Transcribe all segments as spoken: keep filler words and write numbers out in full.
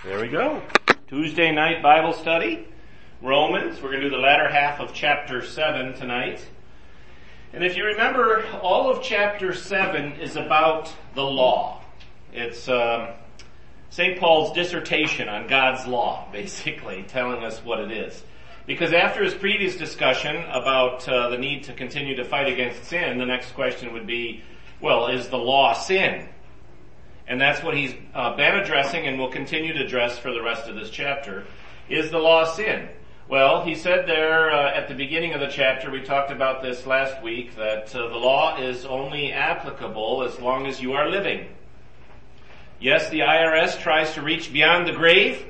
There we go. Tuesday night Bible study. Romans. We're going to do the latter half of chapter seven tonight. And if you remember, all of chapter seven is about the law. It's um, Saint Paul's dissertation on God's law, basically, telling us what it is. Because after his previous discussion about uh, the need to continue to fight against sin, the next question would be, well, is the law sin? And that's what he's uh, been addressing and will continue to address for the rest of this chapter. Is the law sin? Well, he said there uh, at the beginning of the chapter, we talked about this last week, that uh, the law is only applicable as long as you are living. Yes, the I R S tries to reach beyond the grave,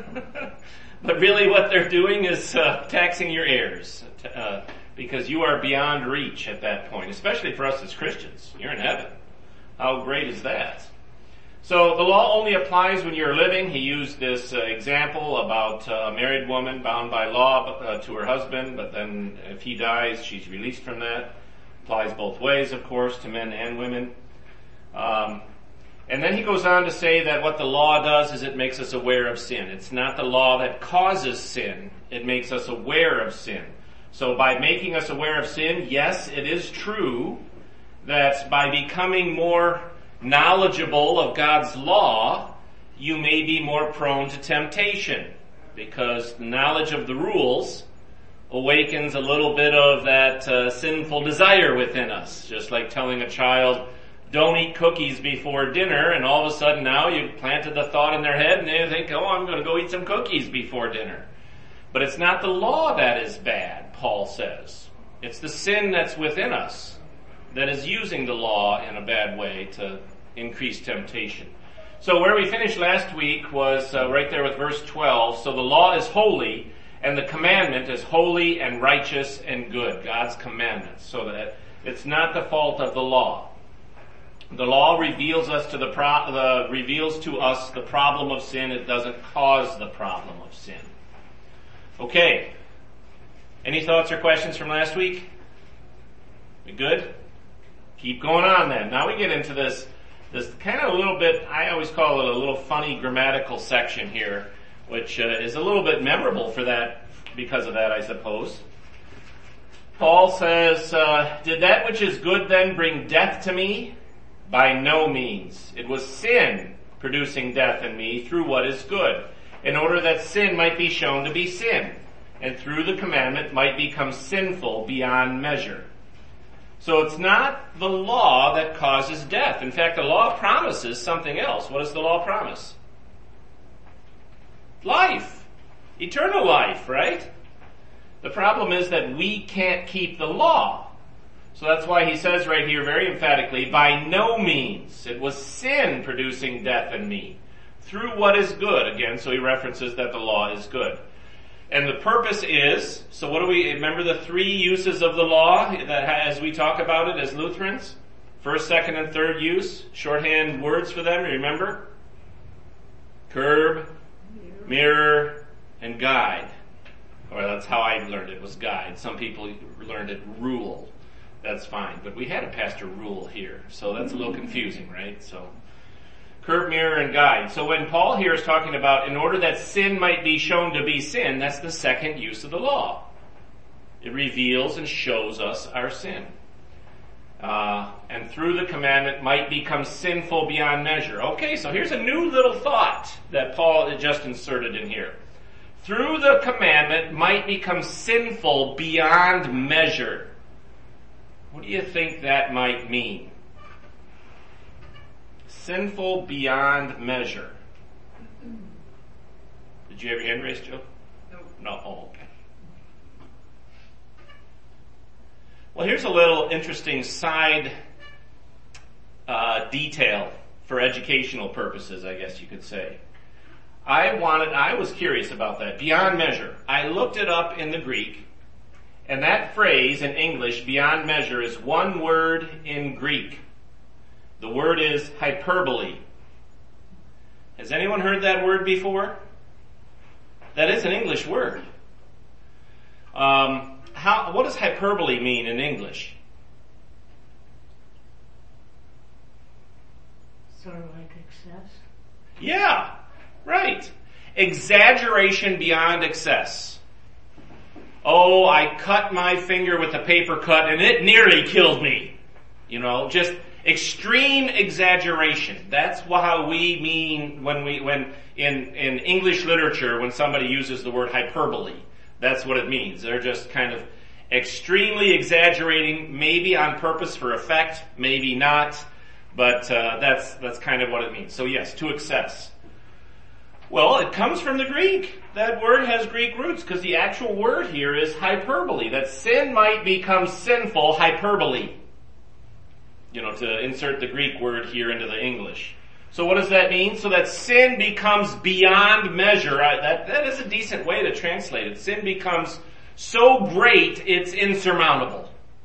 but really what they're doing is uh, taxing your heirs, uh, because you are beyond reach at that point, especially for us as Christians. You're in heaven. How great is that? So the law only applies when you're living. He used this uh, example about uh, a married woman bound by law uh, to her husband, but then if he dies, she's released from that. Applies both ways, of course, to men and women. Um, and then he goes on to say that what the law does is it makes us aware of sin. It's not the law that causes sin. It makes us aware of sin. So by making us aware of sin, yes, it is true that by becoming more knowledgeable of God's law, you may be more prone to temptation, because knowledge of the rules awakens a little bit of that uh, sinful desire within us. Just like telling a child, don't eat cookies before dinner, and all of a sudden now you've planted the thought in their head and they think, oh, I'm going to go eat some cookies before dinner. But it's not the law that is bad, Paul says. It's the sin that's within us that is using the law in a bad way to increase temptation. So where we finished last week was uh, right there with verse twelve. So the law is holy, and the commandment is holy and righteous and good. God's commandments. So that it's not the fault of the law. The law reveals us to the pro- the reveals to us the problem of sin. It doesn't cause the problem of sin. Okay. Any thoughts or questions from last week? We good? Keep going on then. Now we get into this This kind of a little bit, I always call it a little funny grammatical section here, which uh, is a little bit memorable for that, because of that, I suppose. Paul says, uh, did that which is good then bring death to me? By no means. It was sin producing death in me through what is good, in order that sin might be shown to be sin, and through the commandment might become sinful beyond measure. So it's not the law that causes death. In fact, the law promises something else. What does the law promise? Life. Eternal life, right? The problem is that we can't keep the law. So that's why he says right here very emphatically, by no means. It was sin producing death in me through what is good. Again, so he references that the law is good. And the purpose is, so what do we, remember the three uses of the law that as we talk about it as Lutherans? First, second, and third use. Shorthand words for them, remember? Curb, mirror, and guide. Or that's how I learned it, was guide. Some people learned it rule. That's fine. But we had a pastor rule here, so that's a little confusing, right? So, curb, mirror, and guide. So when Paul here is talking about in order that sin might be shown to be sin, that's the second use of the law. It reveals and shows us our sin. Uh, and through the commandment might become sinful beyond measure. Okay, so here's a new little thought that Paul had just inserted in here. Through the commandment might become sinful beyond measure. What do you think that might mean? Sinful beyond measure. Did you have your hand raised, Joe? No. No? Oh, okay. Well, here's a little interesting side uh, detail for educational purposes, I guess you could say. I wanted, I was curious about that. Beyond measure. I looked it up in the Greek, and that phrase in English, beyond measure, is one word in Greek. The word is hyperbole. Has anyone heard that word before? That is an English word. Um, how, what does hyperbole mean in English? Sort of like excess? Yeah, right. exaggeration beyond excess. Oh, I cut my finger with a paper cut and it nearly killed me. You know, just extreme exaggeration. That's how we mean when we, when in, in English literature, when somebody uses the word hyperbole. That's what it means. They're just kind of extremely exaggerating, maybe on purpose for effect, maybe not, but uh, that's that's kind of what it means. So yes, to excess. Well, it comes from the Greek. That word has Greek roots because the actual word here is hyperbole. That sin might become sinful, hyperbole. You know, to insert the Greek word here into the English. So what does that mean? So that sin becomes beyond measure. I, that, that is a decent way to translate it. Sin becomes so great, it's insurmountable.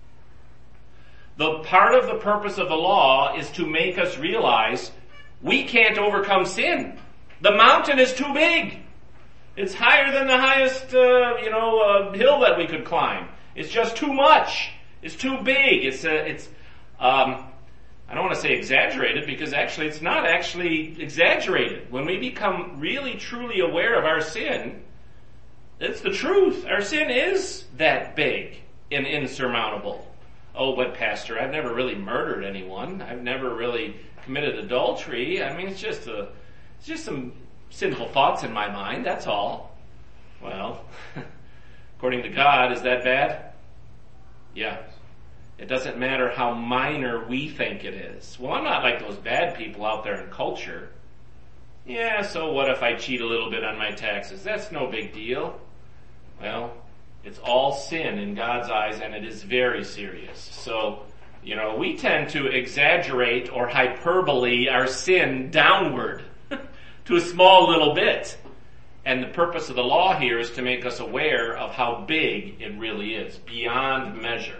The part of the purpose of the law is to make us realize we can't overcome sin. The mountain is too big. It's higher than the highest, uh, you know, uh, hill that we could climb. It's just too much. It's too big. It's, uh, it's, um, I don't want to say exaggerated because actually it's not actually exaggerated. When we become really truly aware of our sin, it's the truth. Our sin is that big and insurmountable. Oh, but Pastor, I've never really murdered anyone. I've never really committed adultery. I mean, it's just a, it's just some sinful thoughts in my mind, that's all. Well, according to God, is that bad? Yeah. It doesn't matter how minor we think it is. Well, I'm not like those bad people out there in culture. Yeah, so what if I cheat a little bit on my taxes? That's no big deal. Well, it's all sin in God's eyes, and it is very serious. So, you know, we tend to exaggerate or hyperbole our sin downward to a small little bit. And the purpose of the law here is to make us aware of how big it really is, beyond measure.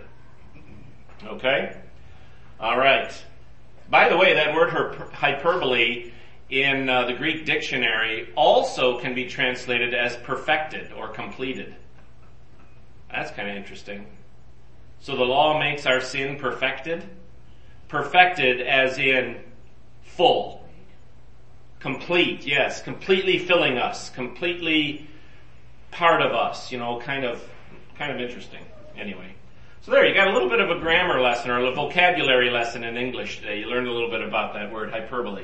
Okay? All right. By the way, that word hyperbole in uh, the Greek dictionary also can be translated as perfected or completed. That's kind of interesting. So the law makes our sin perfected? Perfected as in full. Complete, yes. Completely filling us. Completely part of us. You know, kind of, kind of interesting. Anyway. So there, you got a little bit of a grammar lesson or a vocabulary lesson in English today. You learned a little bit about that word, hyperbole.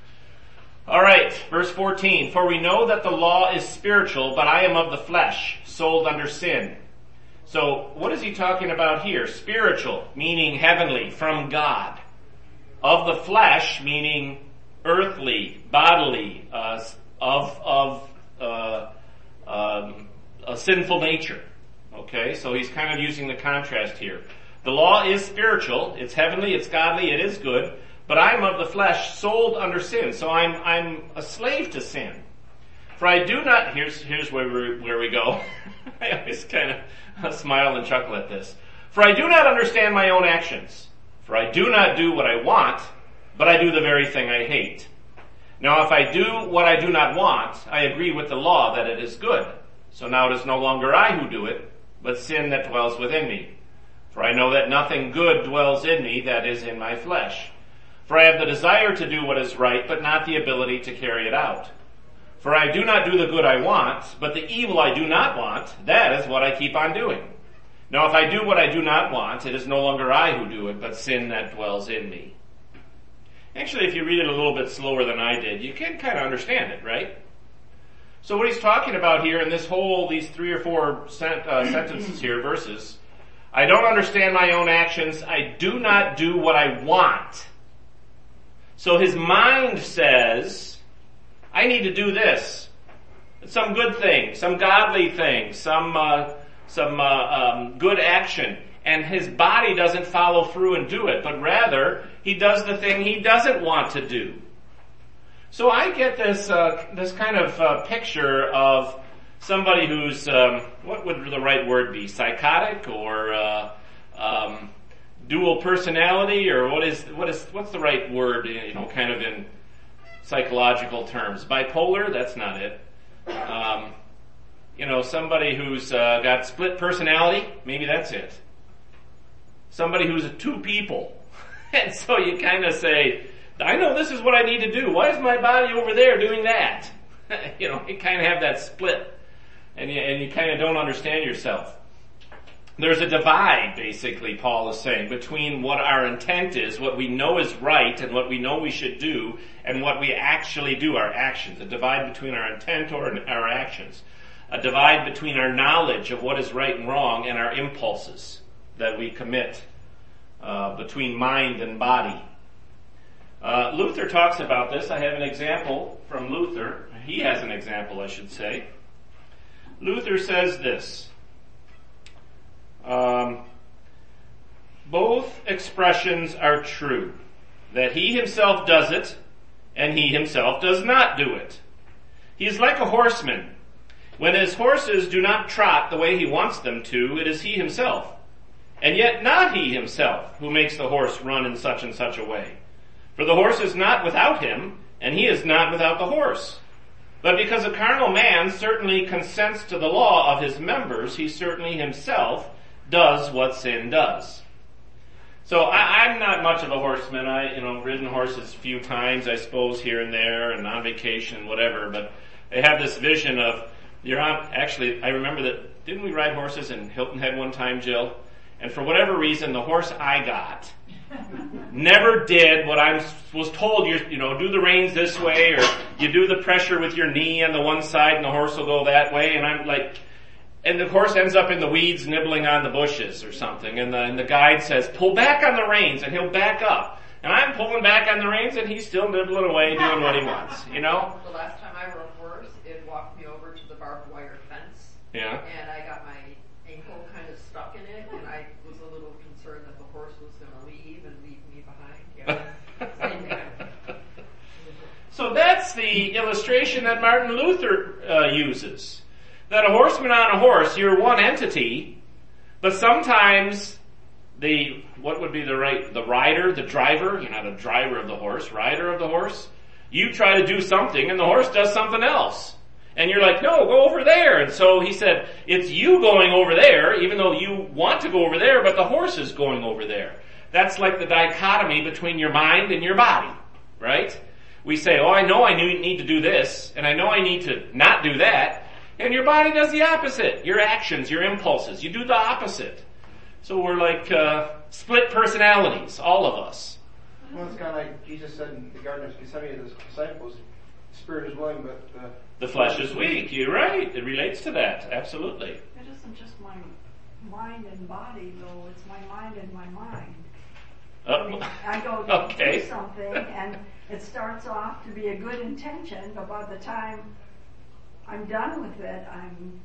All right, verse fourteen. For we know that the law is spiritual, but I am of the flesh, sold under sin. So what is he talking about here? Spiritual, meaning heavenly, from God. Of the flesh, meaning earthly, bodily, uh, of of uh, um, a sinful nature. Okay, so he's kind of using the contrast here. The law is spiritual, it's heavenly, it's godly, it is good, but I am of the flesh, sold under sin. So I'm I'm a slave to sin. For I do not, here's here's where we where we go. I always kind of smile and chuckle at this. For I do not understand my own actions. For I do not do what I want, but I do the very thing I hate. Now if I do what I do not want, I agree with the law that it is good. So now it is no longer I who do it, but sin that dwells within me. For I know that nothing good dwells in me, that is in my flesh. For I have the desire to do what is right, but not the ability to carry it out. For I do not do the good I want, but the evil I do not want, that is what I keep on doing. Now if I do what I do not want, it is no longer I who do it, but sin that dwells in me. Actually, if you read it a little bit slower than I did, you can kind of understand it, right? So what he's talking about here in this whole, these three or four sent, uh, sentences here, verses, I don't understand my own actions. I do not do what I want. So his mind says, I need to do this. Some good thing, some godly thing, some, uh, some, uh, um, good action. And his body doesn't follow through and do it, but rather, he does the thing he doesn't want to do. So I get this uh, this kind of uh, picture of somebody who's, um, what would the right word be, psychotic or uh, um, dual personality, or what is what is what's the right word? You know, kind of in psychological terms, bipolar. That's not it. Um, you know, somebody who's uh, got split personality. Maybe that's it. Somebody who's two people, and so you kind of say, I know this is what I need to do. Why is my body over there doing that? you know, you kind of have that split, and you, and you kind of don't understand yourself. There's a divide, basically, Paul is saying, between what our intent is, what we know is right, and what we know we should do, and what we actually do, our actions. A divide between our intent or our actions. A divide between our knowledge of what is right and wrong and our impulses that we commit, uh, between mind and body. Uh, Luther talks about this. I have an example from Luther. He has an example, I should say. Luther says this. Um, both expressions are true, that he himself does it, and he himself does not do it. He is like a horseman. When his horses do not trot the way he wants them to, it is he himself, and yet not he himself who makes the horse run in such and such a way. For the horse is not without him, and he is not without the horse. But because a carnal man certainly consents to the law of his members, he certainly himself does what sin does. So I, I'm not much of a horseman. I, you know, ridden horses a few times, I suppose, here and there, and on vacation and whatever. But I have this vision of you're on. Actually, I remember that. Didn't we ride horses in Hilton Head one time, Jill? And for whatever reason, the horse I got never did what I was told. You, you know, do the reins this way, or you do the pressure with your knee on the one side, and the horse will go that way. And I'm like. And the horse ends up in the weeds nibbling on the bushes or something. And the, and the guide says, pull back on the reins, and he'll back up. And I'm pulling back on the reins, and he's still nibbling away doing what he wants, you know? The last time I rode a horse, it walked me over to the barbed wire fence. Yeah. And I got my ankle kind of stuck in it, and I was a little concerned that the horse was going to leave and leave me behind. Yeah. Same thing. So that's the illustration that Martin Luther uh, uses. That a horseman on a horse, you're one entity, but sometimes the, what would be the right, the rider, the driver, you're not a driver of the horse, rider of the horse, you try to do something and the horse does something else. And you're like, no, go over there. And so he said, it's you going over there, even though you want to go over there, but the horse is going over there. That's like the dichotomy between your mind and your body, right? We say, oh, I know I need to do this, and I know I need to not do that. And your body does the opposite. Your actions, your impulses, you do the opposite. So we're like uh, split personalities, all of us. Well, it's kind of like Jesus said in the Garden of Gethsemane to his disciples, the spirit is willing, but uh, the flesh is weak. You're right. It relates to that. Absolutely. It isn't just my mind and body, though. It's my mind and my mind. Uh, I mean, I go to okay. do something, and it starts off to be a good intention, but by the time I'm done with it, I'm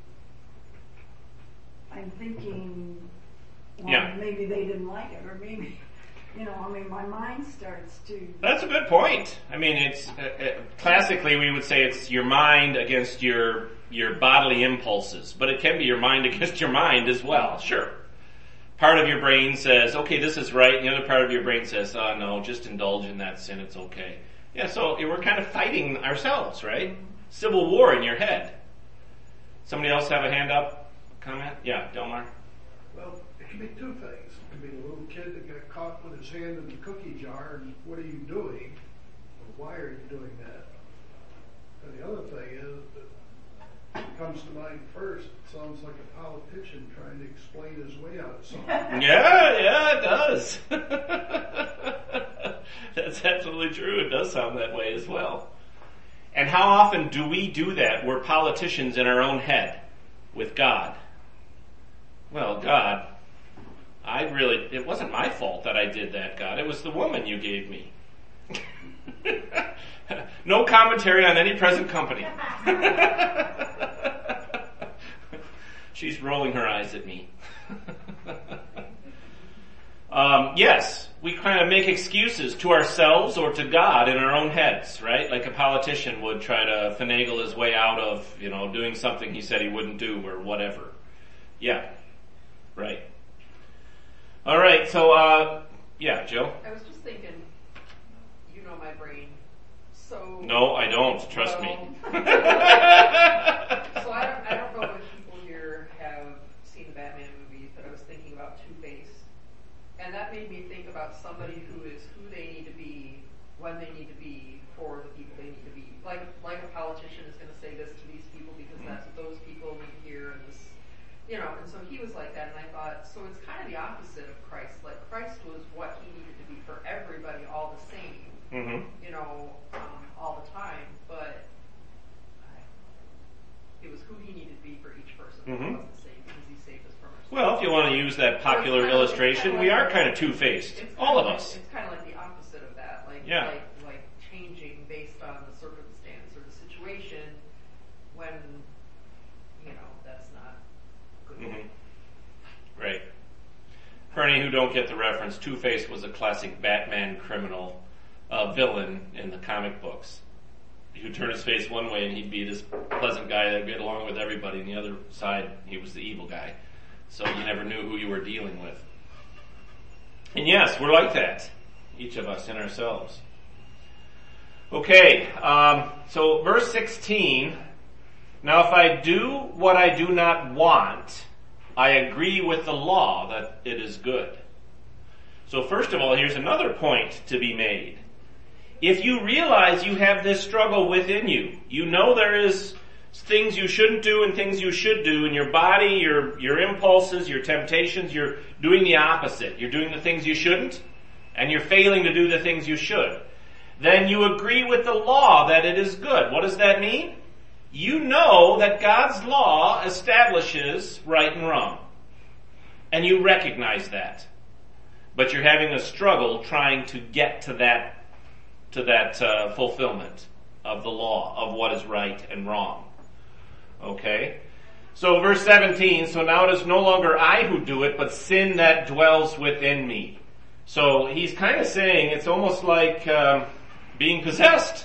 I'm thinking, well, yeah. maybe they didn't like it, or maybe, you know, I mean, my mind starts to... That's a good point. I mean, it's, uh, uh, classically we would say it's your mind against your, your bodily impulses, but it can be your mind against your mind as well, sure. Part of your brain says, okay, this is right, and the other part of your brain says, oh no, just indulge in that sin, it's okay. Yeah, so we're kind of fighting ourselves, right? Civil war in your head. Somebody else have a hand up? Comment? Yeah, Delmar? Well, it can be two things. It could be a little kid that got caught with his hand in the cookie jar, and what are you doing? Or why are you doing that? And the other thing is, that it comes to mind first, it sounds like a politician trying to explain his way out of something. Yeah, yeah, it does. That's absolutely true. It does sound that way as well. And how often do we do that? We're politicians in our own head with God. Well, God, I really, it wasn't my fault that I did that, God. It was the woman you gave me. No commentary on any present company. She's rolling her eyes at me. um, yes, we kind of make excuses to ourselves or to God in our own heads, right? Like a politician would try to finagle his way out of, you know, doing something he said he wouldn't do or whatever. Yeah, right. All right, so, uh, yeah, Joe? I was just thinking, you know my brain. So no, I don't. Trust well, me. so I don't, I don't know if people here have seen the Batman movies, but I was thinking about Two-Face, and that made me think about somebody who is who they need to be, when they need to be, for the people they need to be, like like a politician is going to say this to these people because that's what those people need to hear, and this, you know, and so he was like that, and I thought, so it's kind of the opposite of Christ. Like, Christ was what he needed to be for everybody all the same, Mm-hmm. you know, um, all the time, but I, it was who he needed to be for each person that Mhm. wasn't saved, because he saved us from ourselves. Well, if you want to use that popular Well, it's kinda- it's illustration, kinda we like- are kind of two-faced. It's All of kinda us. like- It's kind of like the opposite of that, like, Yeah. like, like changing based on the circumstance or the situation when, you know, that's not good. Mhm. Right. For any who don't get the reference, Two-Face was a classic Batman criminal uh, villain in the comic books. He would turn his face one way and he'd be this pleasant guy that would get along with everybody, and the other side, he was the evil guy. So you never knew who you were dealing with. And yes, we're like that, each of us in ourselves. Okay, um, so verse sixteen, now if I do what I do not want, I agree with the law that it is good. So first of all, here's another point to be made. If you realize you have this struggle within you, you know there is things you shouldn't do and things you should do in your body, your, your impulses, your temptations, you're doing the opposite. You're doing the things you shouldn't, and you're failing to do the things you should. Then you agree with the law that it is good. What does that mean? You know that God's law establishes right and wrong. And you recognize that. But you're having a struggle trying to get to that to that uh, fulfillment of the law, of what is right and wrong. Okay? So verse seventeen, so now it is no longer I who do it, but sin that dwells within me. So he's kind of saying it's almost like uh, being possessed.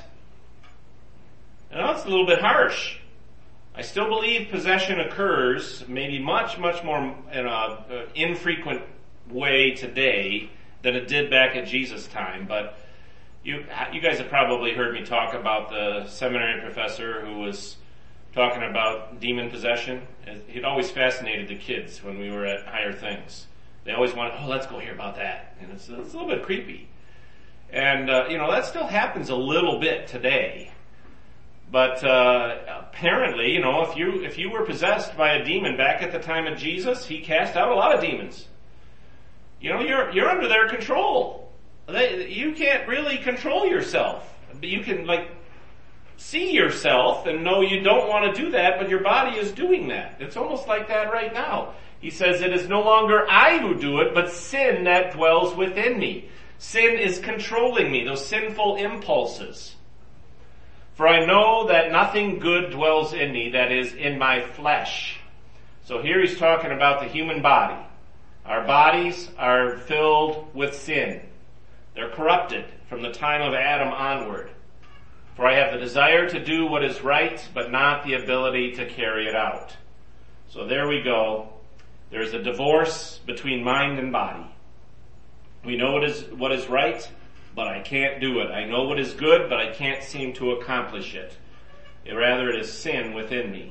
You know, it's a little bit harsh. I still believe possession occurs maybe much, much more in a uh, infrequent way today than it did back at Jesus' time, but You you guys have probably heard me talk about the seminary professor who was talking about demon possession. He'd always fascinated the kids when we were at Higher Things. They always wanted, oh, let's go hear about that. And it's, it's a little bit creepy. And, uh, you know, that still happens a little bit today. But uh, apparently, you know, if you if you were possessed by a demon back at the time of Jesus, he cast out a lot of demons. You know, you're you're under their control. They, you can't really control yourself. You can, like, see yourself and know you don't want to do that, but your body is doing that. It's almost like that right now. He says, it is no longer I who do it, but sin that dwells within me. Sin is controlling me, those sinful impulses. For I know that nothing good dwells in me, that is, in my flesh. So here he's talking about the human body. Our bodies are filled with sin. They're corrupted from the time of Adam onward. For I have the desire to do what is right, but not the ability to carry it out. So there we go. There's a divorce between mind and body. We know what is, what is right, but I can't do it. I know what is good, but I can't seem to accomplish it. Rather, it is sin within me.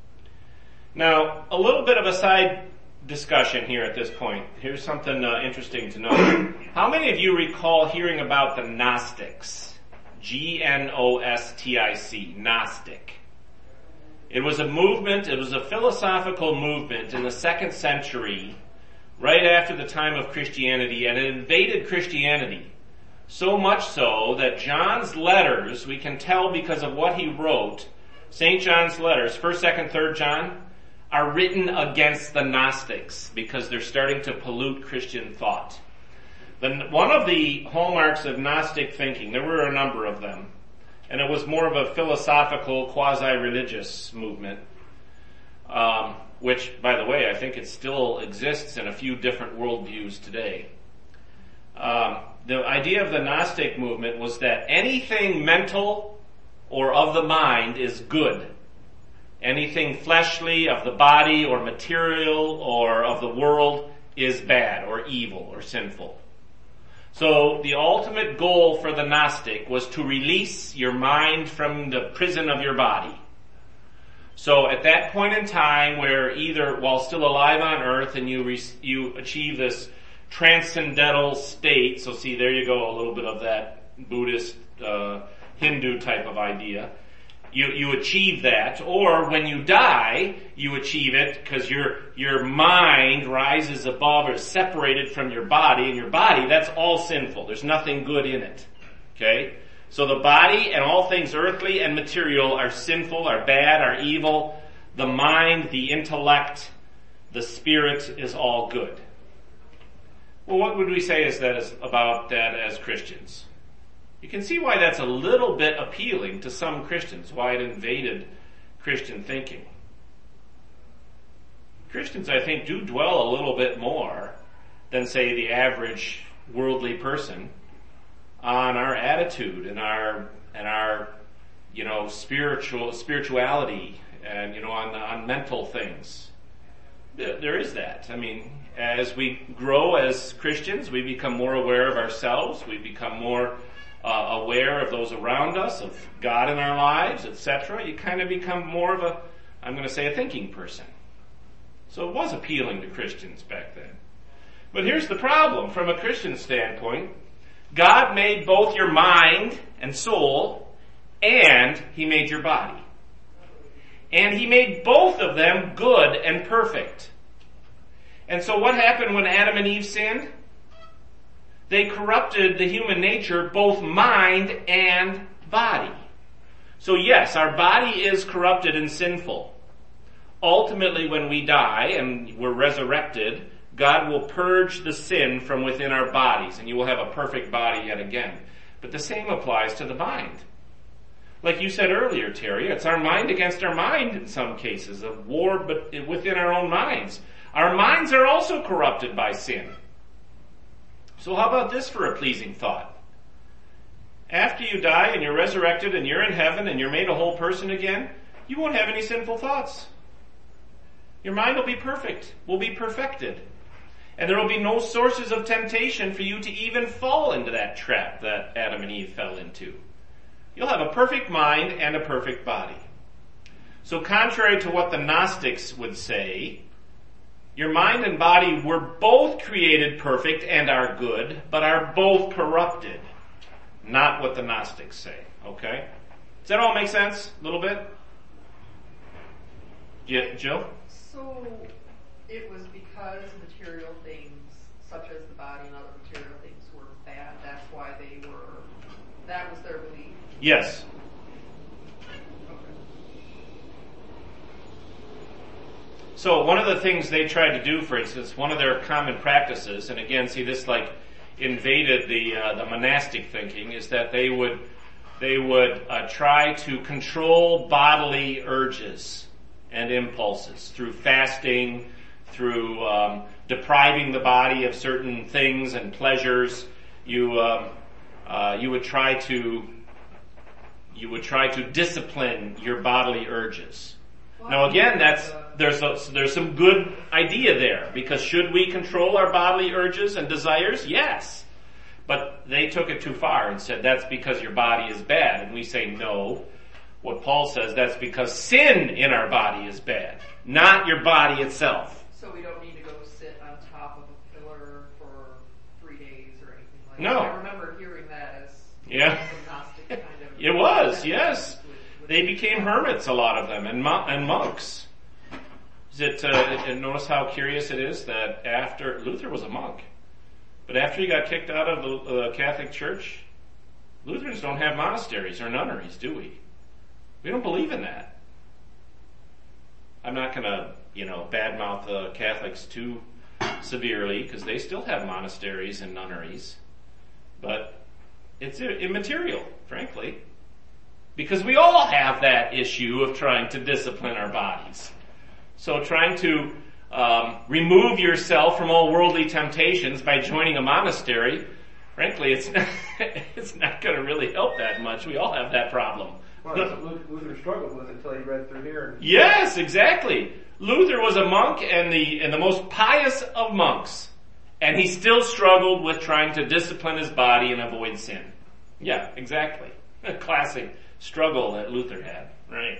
Now, a little bit of a side discussion here at this point. Here's something uh, interesting to know. How many of you recall hearing about the Gnostics? G N O S T I C, Gnostic. It was a movement, it was a philosophical movement in the second century, right after the time of Christianity, and it invaded Christianity. So much so that John's letters, we can tell because of what he wrote, Saint John's letters, first, second, third John, are written against the Gnostics because they're starting to pollute Christian thought. The, one of the hallmarks of Gnostic thinking, there were a number of them, and it was more of a philosophical, quasi-religious movement, um, which, by the way, I think it still exists in a few different worldviews today. Um, the idea of the Gnostic movement was that anything mental or of the mind is good. Anything fleshly, of the body or material or of the world is bad or evil or sinful. So the ultimate goal for the Gnostic was to release your mind from the prison of your body. So at that point in time where either while still alive on earth and you re- you achieve this transcendental state, so see there you go, a little bit of that Buddhist, uh, Hindu type of idea. you, you achieve that. Or when you die, you achieve it because your, your mind rises above or is separated from your body, and your body, that's all sinful. There's nothing good in it. Okay? So the body and all things earthly and material are sinful, are bad, are evil. The mind, the intellect, the spirit is all good. Well, what would we say is that is about that as Christians? You can see why that's a little bit appealing to some Christians, why it invaded Christian thinking. Christians, I think, do dwell a little bit more than, say, the average worldly person on our attitude and our and our you know spiritual spirituality and you know on on mental things. There is that. I mean, as we grow as Christians, we become more aware of ourselves. We become more uh, aware of those around us, of God in our lives, et cetera. You kind of become more of a, I'm going to say, a thinking person. So it was appealing to Christians back then. But here's the problem from a Christian standpoint. God made both your mind and soul, and He made your body. And He made both of them good and perfect. And so what happened when Adam and Eve sinned? They corrupted the human nature, both mind and body. So yes, our body is corrupted and sinful. Ultimately, when we die and we're resurrected, God will purge the sin from within our bodies, and you will have a perfect body yet again. But the same applies to the mind. Like you said earlier, Terry, it's our mind against our mind in some cases, a war but within our own minds. Our minds are also corrupted by sin. So how about this for a pleasing thought? After you die and you're resurrected and you're in heaven and you're made a whole person again, you won't have any sinful thoughts. Your mind will be perfect, will be perfected. And there will be no sources of temptation for you to even fall into that trap that Adam and Eve fell into. You'll have a perfect mind and a perfect body. So contrary to what the Gnostics would say, your mind and body were both created perfect and are good, but are both corrupted. Not what the Gnostics say, okay? Does that all make sense a little bit? Yeah, Jill? So it was because material things, such as the body and other material things, were bad. That's why they were, that was their belief. Yes. So one of the things they tried to do, for instance, one of their common practices, and again, see this like invaded the uh, the monastic thinking, is that they would they would uh, try to control bodily urges and impulses through fasting, through um, depriving the body of certain things and pleasures. You um, uh, you would try to you would try to discipline your bodily urges. Well, now again, that's there's a, there's some good idea there, because should we control our bodily urges and desires? Yes. But they took it too far and said that's because your body is bad, and we say no. What Paul says, that's because sin in our body is bad, not your body itself. So we don't need to go sit on top of a pillar for three days or anything like no. that. I remember hearing that as yeah. some Gnostic kind of... It was, yes. With, with they became hermits, a lot of them, and, mo- and monks. Is it, uh, and notice how curious it is that after, Luther was a monk, but after he got kicked out of the uh, Catholic Church, Lutherans don't have monasteries or nunneries, do we? We don't believe in that. I'm not going to, you know, badmouth the Catholics too severely, because they still have monasteries and nunneries. But it's immaterial, frankly. Because we all have that issue of trying to discipline our bodies. So trying to um, remove yourself from all worldly temptations by joining a monastery, frankly, it's not, it's not going to really help that much. We all have that problem. Well, that's what Luther struggled with until he read through here. And yes, exactly. Luther was a monk and the and the most pious of monks, and he still struggled with trying to discipline his body and avoid sin. Yeah, exactly. A classic struggle that Luther had, right?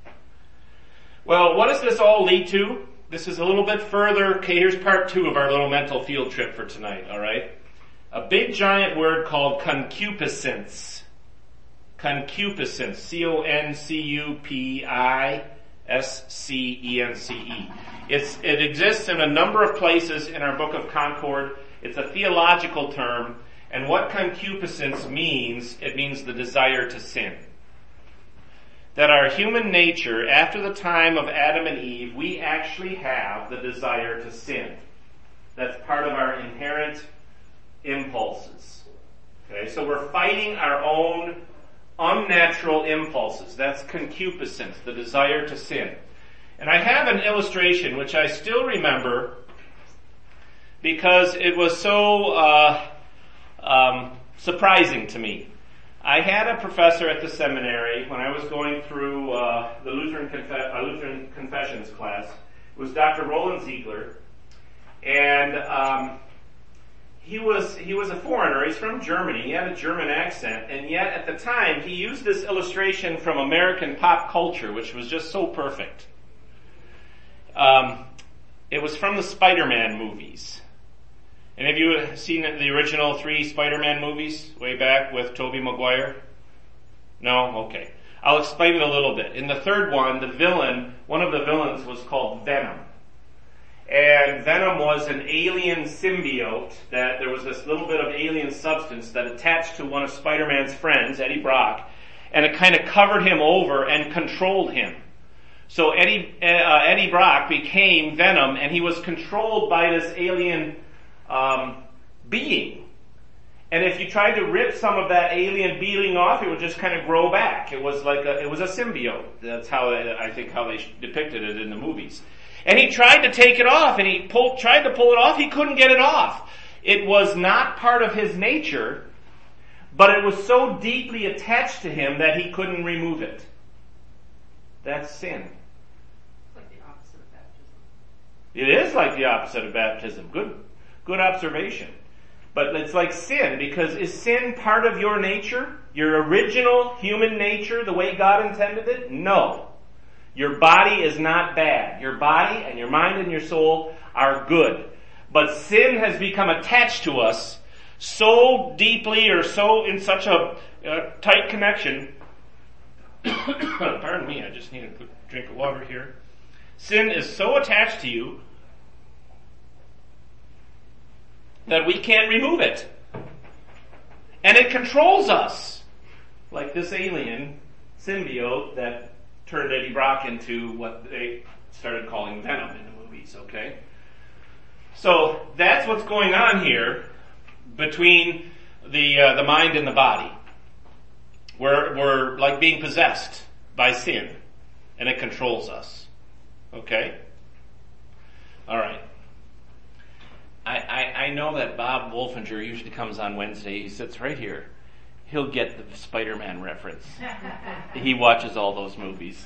Well, what does this all lead to? This is a little bit further. Okay, here's part two of our little mental field trip for tonight, all right? A big giant word called concupiscence. Concupiscence. C O N C U P I S C E N C E. It's, it exists in a number of places in our Book of Concord. It's a theological term. And what concupiscence means, it means the desire to sin. That our human nature, after the time of Adam and Eve, we actually have the desire to sin. That's part of our inherent impulses. Okay, so we're fighting our own unnatural impulses. That's concupiscence, the desire to sin. And I have an illustration which I still remember because it was so uh, um, surprising to me. I had a professor at the seminary when I was going through uh, the Lutheran, Conf- uh, Lutheran Confessions class. It was Doctor Roland Ziegler, and um, he was he was a foreigner. He's from Germany. He had a German accent, and yet at the time he used this illustration from American pop culture, which was just so perfect. Um, it was from the Spider-Man movies. Any of you seen the original three Spider-Man movies way back with Tobey Maguire? No? Okay. I'll explain it a little bit. In the third one, the villain, one of the villains was called Venom. And Venom was an alien symbiote that there was this little bit of alien substance that attached to one of Spider-Man's friends, Eddie Brock, and it kind of covered him over and controlled him. So Eddie, uh, Eddie Brock became Venom, and he was controlled by this alien Um, being. And if you tried to rip some of that alien being off, it would just kind of grow back. It was like a, it was a symbiote. That's how they, I think how they depicted it in the movies. And he tried to take it off, and he pulled, tried to pull it off. He couldn't get it off. It was not part of his nature, but it was so deeply attached to him that he couldn't remove it. That's sin. It's like the opposite of baptism. It is like the opposite of baptism. Good. Good observation. But it's like sin, because is sin part of your nature? Your original human nature, the way God intended it? No. Your body is not bad. Your body and your mind and your soul are good. But sin has become attached to us so deeply or so in such a uh, tight connection. Pardon me, I just need a quick drink of water here. Sin is so attached to you that we can't remove it. And it controls us. Like this alien symbiote that turned Eddie Brock into what they started calling Venom in the movies, okay? So that's what's going on here between the uh, the mind and the body. We're, we're like being possessed by sin, and it controls us. Okay? Alright. I, I, I know that Bob Wolfinger usually comes on Wednesday. He sits right here. He'll get the Spider-Man reference. He watches all those movies.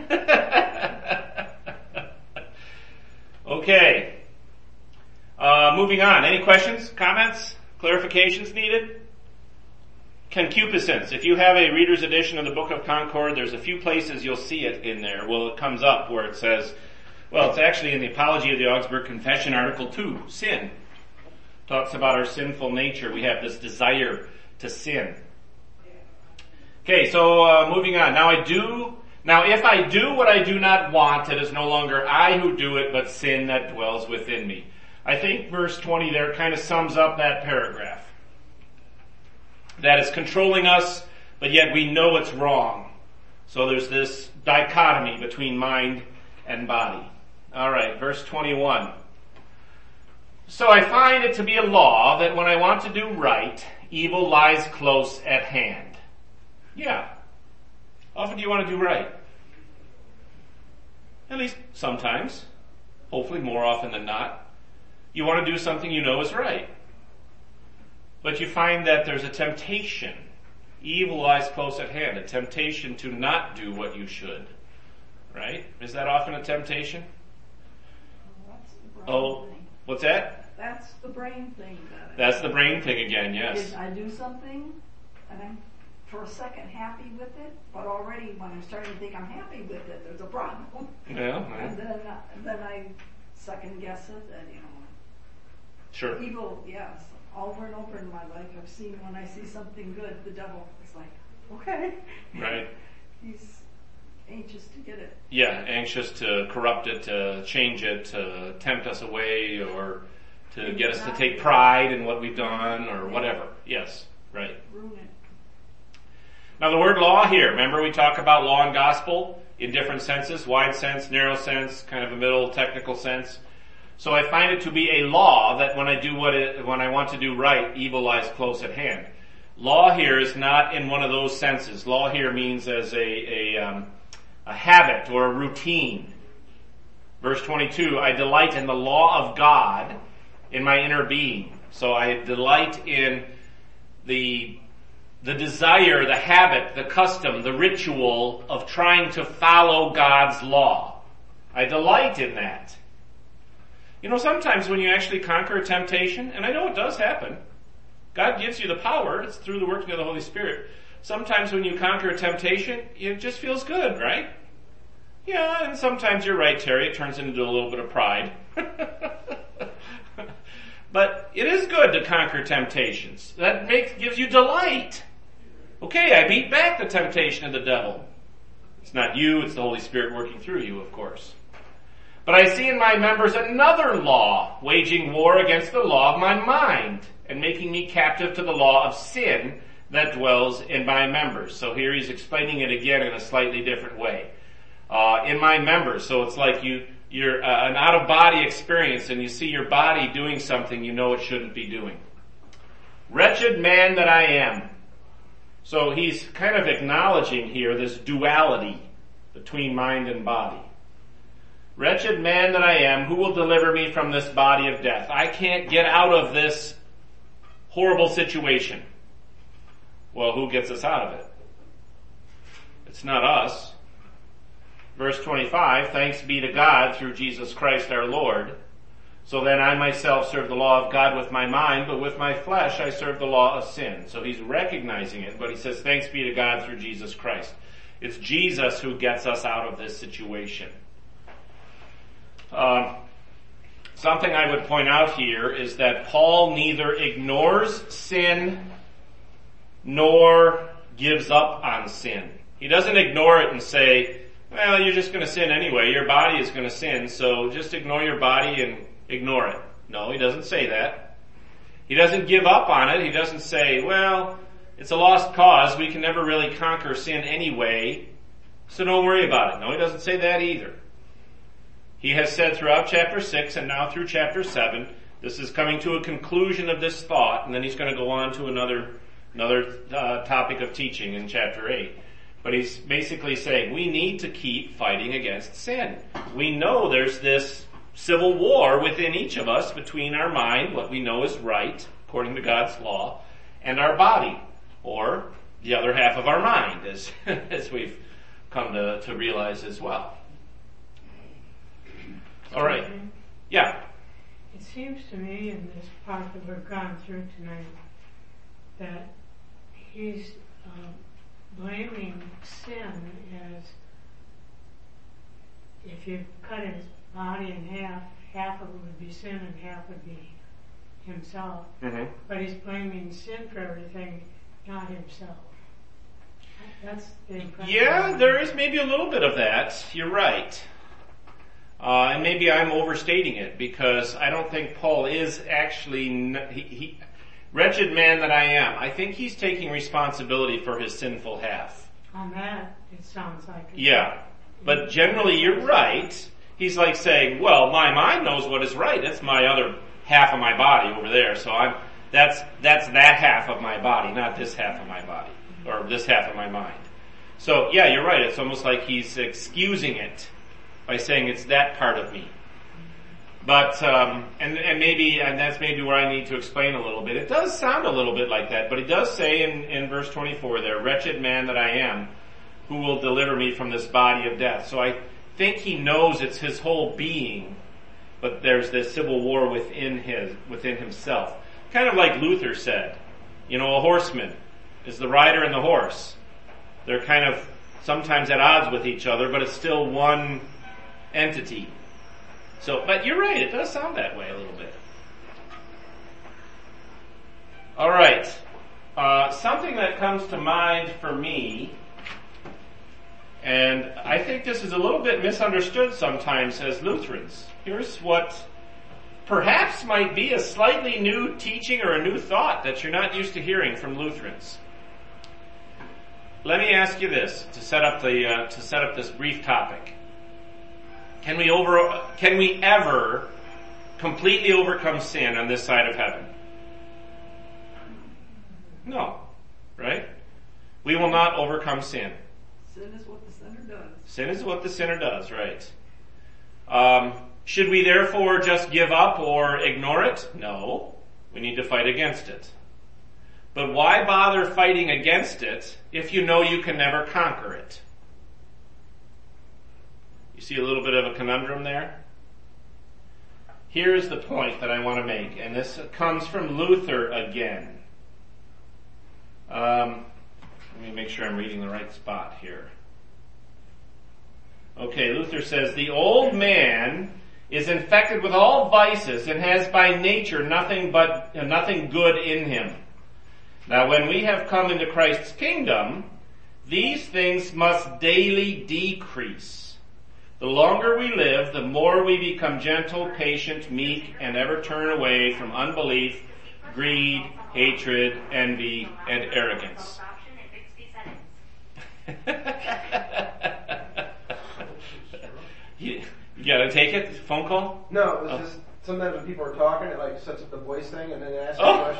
Okay. Uh, moving on. Any questions, comments, clarifications needed? Concupiscence. If you have a reader's edition of the Book of Concord, there's a few places you'll see it in there. Well, it comes up where it says, well, it's actually in the Apology of the Augsburg Confession, Article two, sin. Talks about our sinful nature. We have this desire to sin. Okay, so uh, moving on. Now I do, now if I do what I do not want, it is no longer I who do it, but sin that dwells within me. I think verse twenty there kind of sums up that paragraph. That is controlling us, but yet we know it's wrong. So there's this dichotomy between mind and body. Alright, verse twenty-one. So I find it to be a law that when I want to do right, evil lies close at hand. Yeah. Often do you want to do right? At least sometimes. Hopefully more often than not. You want to do something you know is right. But you find that there's a temptation. Evil lies close at hand. A temptation to not do what you should. Right? Is that often a temptation? That's the brain Oh, thing. what's that? That's the brain thing. That That's the brain thing again, yes. Is I do something, and I'm for a second happy with it, but already when I'm starting to think I'm happy with it, there's a problem. Yeah, And then, uh, and then I second guess it, and you know. sure. Evil, yes. Over and over in my life, I've seen when I see something good, the devil is like, okay. Right. He's anxious to get it. Yeah, anxious to corrupt it, to change it, to tempt us away, or to get us to take pride in what we've done, or whatever. Yes, right. Ruin it. Now the word law here, remember we talk about law and gospel in different senses, wide sense, narrow sense, kind of a middle technical sense. So I find it to be a law that when I do what it, when I want to do right, evil lies close at hand. Law here is not in one of those senses. Law here means as a, a, um, a habit or a routine. Verse twenty-two, I delight in the law of God in my inner being. So I delight in the the desire, the habit, the custom, the ritual of trying to follow God's law. I delight in that. You know, sometimes when you actually conquer a temptation, and I know it does happen, God gives you the power, it's through the working of the Holy Spirit. Sometimes when you conquer a temptation, it just feels good, right? Yeah, and sometimes you're right, Terry, it turns into a little bit of pride. But it is good to conquer temptations. That makes, gives you delight. Okay, I beat back the temptation of the devil. It's not you, it's the Holy Spirit working through you, of course. But I see in my members another law, waging war against the law of my mind, and making me captive to the law of sin that dwells in my members. So here he's explaining it again in a slightly different way. Uh, in my members, so it's like you, you're uh, an out-of-body experience, and you see your body doing something you know it shouldn't be doing. Wretched man that I am. So he's kind of acknowledging here this duality between mind and body. Wretched man that I am, who will deliver me from this body of death? I can't get out of this horrible situation. Well, who gets us out of it? It's not us. Verse twenty-five, thanks be to God through Jesus Christ our Lord. So then I myself serve the law of God with my mind, but with my flesh I serve the law of sin. So he's recognizing it, but he says thanks be to God through Jesus Christ. It's Jesus who gets us out of this situation. Uh, something I would point out here is that Paul neither ignores sin nor gives up on sin. He doesn't ignore it and say, well, you're just going to sin anyway. Your body is going to sin, so just ignore your body and ignore it. No, he doesn't say that. He doesn't give up on it. He doesn't say, well, it's a lost cause. We can never really conquer sin anyway, so don't worry about it. No, he doesn't say that either. He has said throughout chapter six and now through chapter seven, this is coming to a conclusion of this thought, and then he's going to go on to another another uh, topic of teaching in chapter eight. But he's basically saying we need to keep fighting against sin. We know there's this civil war within each of us between our mind, what we know is right, according to God's law, and our body, or the other half of our mind, as, as we've come to, to realize as well. All right. Yeah. It seems to me in this part that we've gone through tonight that he's uh, blaming sin as if you cut his body in half, half of it would be sin and half would be himself. Mm-hmm. But he's blaming sin for everything, not himself. That's the impression. Yeah, there is maybe a little bit of that. You're right. Uh, and maybe I'm overstating it because I don't think Paul is actually, he, he, wretched man that I am. I think he's taking responsibility for his sinful half. On that, it sounds like it. Yeah. But generally you're right. He's like saying, well, my mind knows what is right. That's my other half of my body over there. So I'm, that's, that's that half of my body, not this half of my body, or this half of my mind. So yeah, you're right. It's almost like he's excusing it by saying it's that part of me. But, um, and, and maybe, and that's maybe where I need to explain a little bit. It does sound a little bit like that, but he does say in, in verse twenty-four there, wretched man that I am, who will deliver me from this body of death. So I think he knows it's his whole being, but there's this civil war within his, within himself. Kind of like Luther said, you know, a horseman is the rider and the horse. They're kind of sometimes at odds with each other, but it's still one entity. So, but you're right, it does sound that way a little bit. Alright. uh, something that comes to mind for me, and I think this is a little bit misunderstood sometimes as Lutherans. Here's what perhaps might be a slightly new teaching or a new thought that you're not used to hearing from Lutherans. Let me ask you this to set up the uh, to set up this brief topic. Can we over can we ever completely overcome sin on this side of heaven? No, right? We will not overcome sin. Sin is what the sinner does. Sin is what the sinner does, right? Um, should we therefore just give up or ignore it? No, we need to fight against it. But why bother fighting against it if you know you can never conquer it? You see a little bit of a conundrum there? Here's the point that I want to make, and this comes from Luther again. Um, let me make sure I'm reading the right spot here. Okay, Luther says, the old man is infected with all vices and has by nature nothing but uh, nothing good in him. Now when we have come into Christ's kingdom, these things must daily decrease. The longer we live, the more we become gentle, patient, meek, and ever turn away from unbelief, greed, hatred, envy, and arrogance. you, you gotta take it? Phone call? No, it was Oh. just sometimes when people are talking, it like sets up the voice thing, and then it asks you Oh.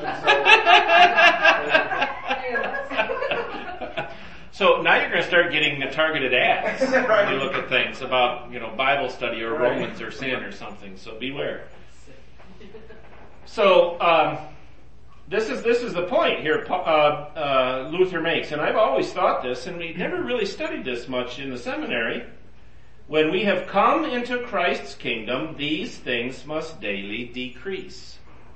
questions. So now you're going to start getting the targeted ads when Right. you look at things about, you know, Bible study or Right. Romans or sin or something. So beware. So um, this is this is the point here uh, uh, Luther makes, and I've always thought this, and we never really studied this much in the seminary. When we have come into Christ's kingdom, these things must daily decrease.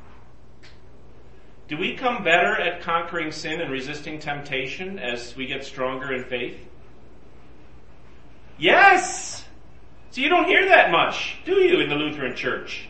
Do we come better at conquering sin and resisting temptation as we get stronger in faith? Yes! So you don't hear that much, do you, in the Lutheran Church?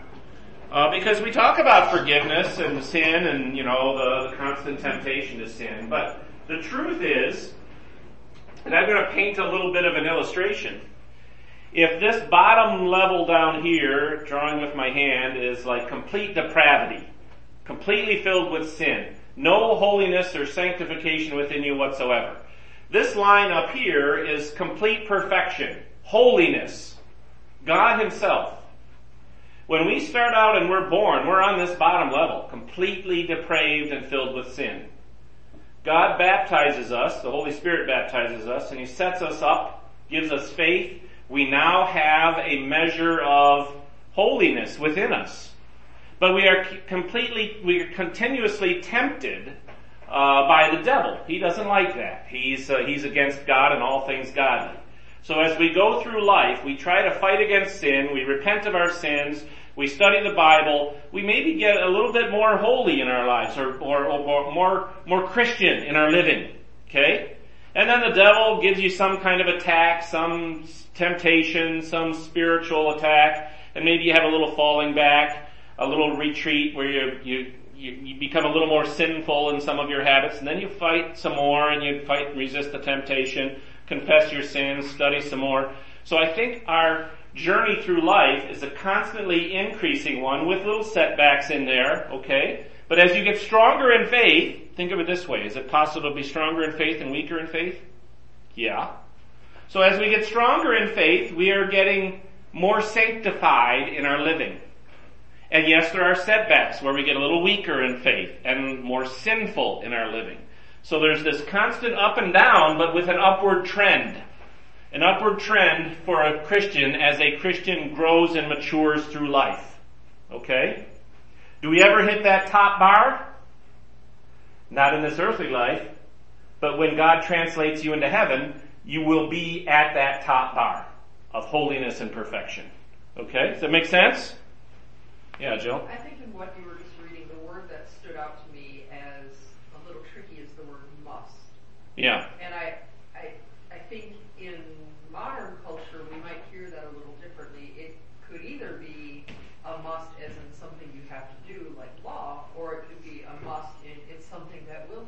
Uh, because we talk about forgiveness and sin and, you know, the, the constant temptation to sin. But the truth is, and I'm going to paint a little bit of an illustration. If this bottom level down here, drawing with my hand, is like complete depravity, completely filled with sin, no holiness or sanctification within you whatsoever. This line up here is complete perfection, holiness, God Himself. When we start out and we're born, we're on this bottom level, completely depraved and filled with sin. God baptizes us, the Holy Spirit baptizes us, and He sets us up, gives us faith. We now have a measure of holiness within us. But we are completely, we are continuously tempted uh, by the devil. He doesn't like that. He's uh, he's against God and all things godly. So as we go through life, we try to fight against sin. We repent of our sins. We study the Bible. We maybe get a little bit more holy in our lives, or, or, or more more Christian in our living. Okay, and then the devil gives you some kind of attack, some temptation, some spiritual attack, and maybe you have a little falling back, a little retreat where you, you, you, you become a little more sinful in some of your habits, and then you fight some more, and you fight and resist the temptation, confess your sins, study some more. So I think our journey through life is a constantly increasing one with little setbacks in there, okay? But as you get stronger in faith, think of it this way, is it possible to be stronger in faith and weaker in faith? Yeah. So as we get stronger in faith, we are getting more sanctified in our living. And yes, there are setbacks where we get a little weaker in faith and more sinful in our living. So there's this constant up and down, but with an upward trend. An upward trend for a Christian as a Christian grows and matures through life. Okay? Do we ever hit that top bar? Not in this earthly life, but when God translates you into heaven, you will be at that top bar of holiness and perfection. Okay? Does that make sense? Yeah, Jill? I think in what you were just reading, the word that stood out to me as a little tricky is the word must. Yeah. And I, I, I think in modern culture we might hear that a little differently. It could either be a must as in something you have to do, like law, or it could be a must in it's something that will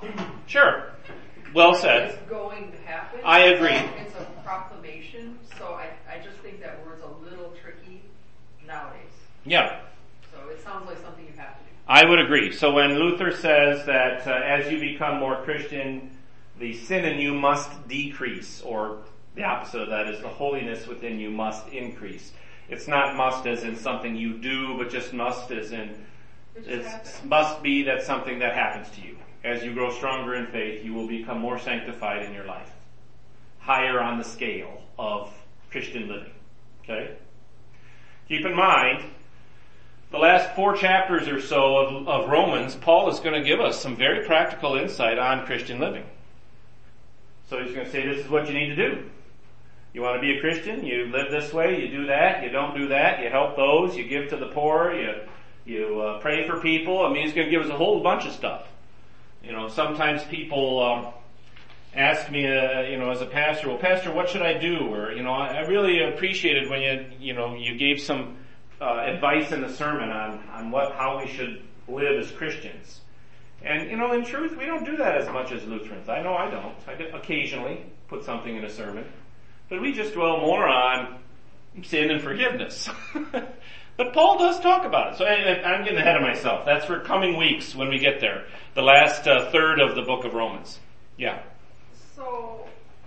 Sure. Well said. It's going to happen. I agree. It's a proclamation, so I, I just think that word's a little tricky nowadays. Yeah. So it sounds like something you have to do. I would agree. So when Luther says that uh, as you become more Christian, the sin in you must decrease, or the opposite of that is the holiness within you must increase. It's not must as in something you do, but just must as in it must be that something that happens to you. As you grow stronger in faith, you will become more sanctified in your life. Higher on the scale of Christian living. Okay? Keep in mind, the last four chapters or so of, of Romans, Paul is going to give us some very practical insight on Christian living. So he's going to say, this is what you need to do. You want to be a Christian? You live this way, you do that, you don't do that, you help those, you give to the poor, you you uh, pray for people. I mean, he's going to give us a whole bunch of stuff. You know, sometimes people um, ask me, uh, you know, as a pastor, well, Pastor, what should I do? Or, you know, I, I really appreciated when you, you know, you gave some uh, advice in the sermon on, on what, how we should live as Christians. And, you know, in truth, we don't do that as much as Lutherans. I know I don't. I occasionally put something in a sermon. But we just dwell more on sin and forgiveness. But Paul does talk about it. So I, I'm getting ahead of myself. That's for coming weeks when we get there. The last uh, third of the book of Romans. Yeah. So,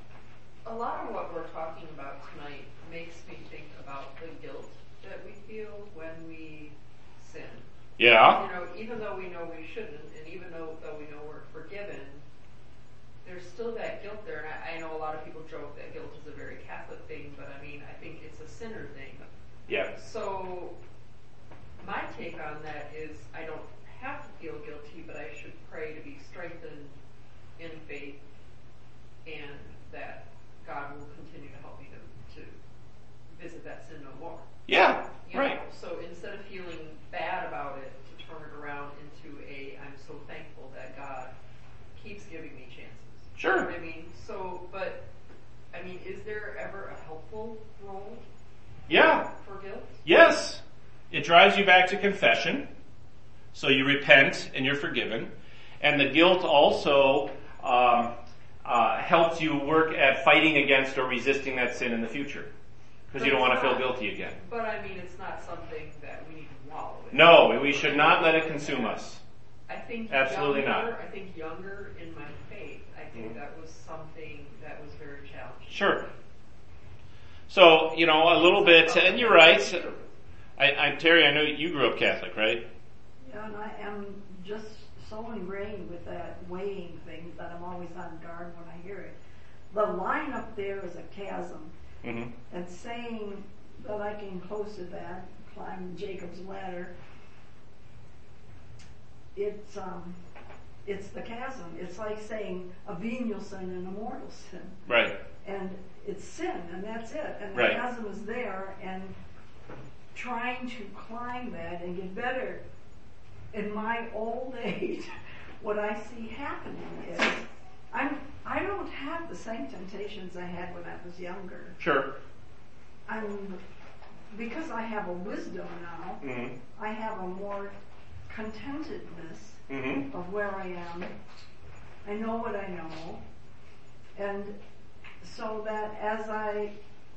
a lot of what we're talking about tonight makes me think about the guilt that we feel when we sin. Yeah. You know, even though we know we shouldn't, and even though, though we know we're forgiven, there's still that guilt there. And I, I know a lot of people joke that guilt is a very Catholic thing, but I mean, I think it's a sinner thing. Yeah. So, my take on that is I don't have to feel guilty, but I should pray to be strengthened in faith and that God will continue to help me to, to visit that sin no more. Yeah, you right. Know? So instead of feeling bad about it, to turn it around into a, I'm so thankful that God keeps giving me chances. Sure. You know what I mean? So, but, I mean, is there ever a helpful role Yeah. for guilt? Yes. It drives you back to confession. So you repent and you're forgiven. And the guilt also um, uh, helps you work at fighting against or resisting that sin in the future. Because you don't want to feel guilty again. But I mean, it's not something that we need to wallow in. No, we should not let it consume us. I think Absolutely younger, not. I think younger in my faith, I think mm-hmm. that was something that was very challenging. Sure. So, you know, a little bit, and you're right. I, I, Terry, I know you grew up Catholic, right? Yeah, and I am just so ingrained with that weighing thing that I'm always on guard when I hear it. The line up there is a chasm. Mm-hmm. And saying that I came close to that, climb Jacob's ladder, it's um, it's the chasm. It's like saying a venial sin and a mortal sin. Right. And it's sin, and that's it. And the right. chasm is there, and trying to climb that and get better. In my old age, what I see happening is I'm I don't have the same temptations I had when I was younger. Sure. I'm because I have a wisdom now. Mm-hmm. I have a more contentedness mm-hmm. of where I am. I know what I know, and so that as I,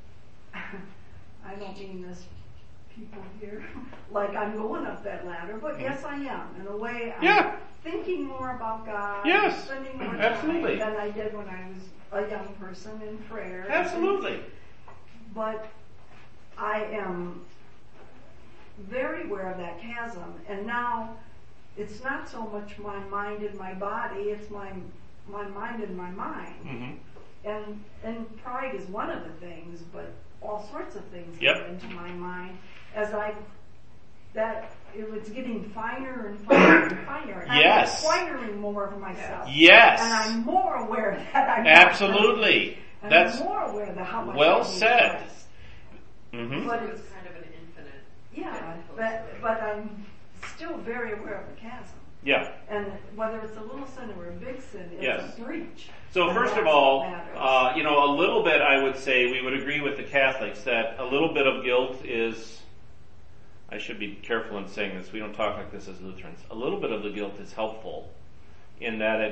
I don't mean this, people here, like I'm going up that ladder, but mm-hmm. yes, I am. In a way, I'm yeah. thinking more about God, yes. spending more time Absolutely. than I did when I was a young person in prayer. Absolutely. But I am very aware of that chasm, and now it's not so much my mind and my body, it's my my mind and my mind. Mm-hmm. And and pride is one of the things, but all sorts of things yep. get into my mind as I that it was getting finer and finer and finer. And yes. I'm acquiring more of myself. Yes. And I'm more aware that I'm absolutely. And That's I'm more aware of how much well I said. Mm-hmm. But it's kind of an infinite. Yeah, but but I'm still very aware of the chasm. Yeah. And whether it's a little sin or a big sin, it's yes. a breach. So and first of all, uh, you know, a little bit I would say we would agree with the Catholics that a little bit of guilt is, I should be careful in saying this, we don't talk like this as Lutherans. A little bit of the guilt is helpful in that it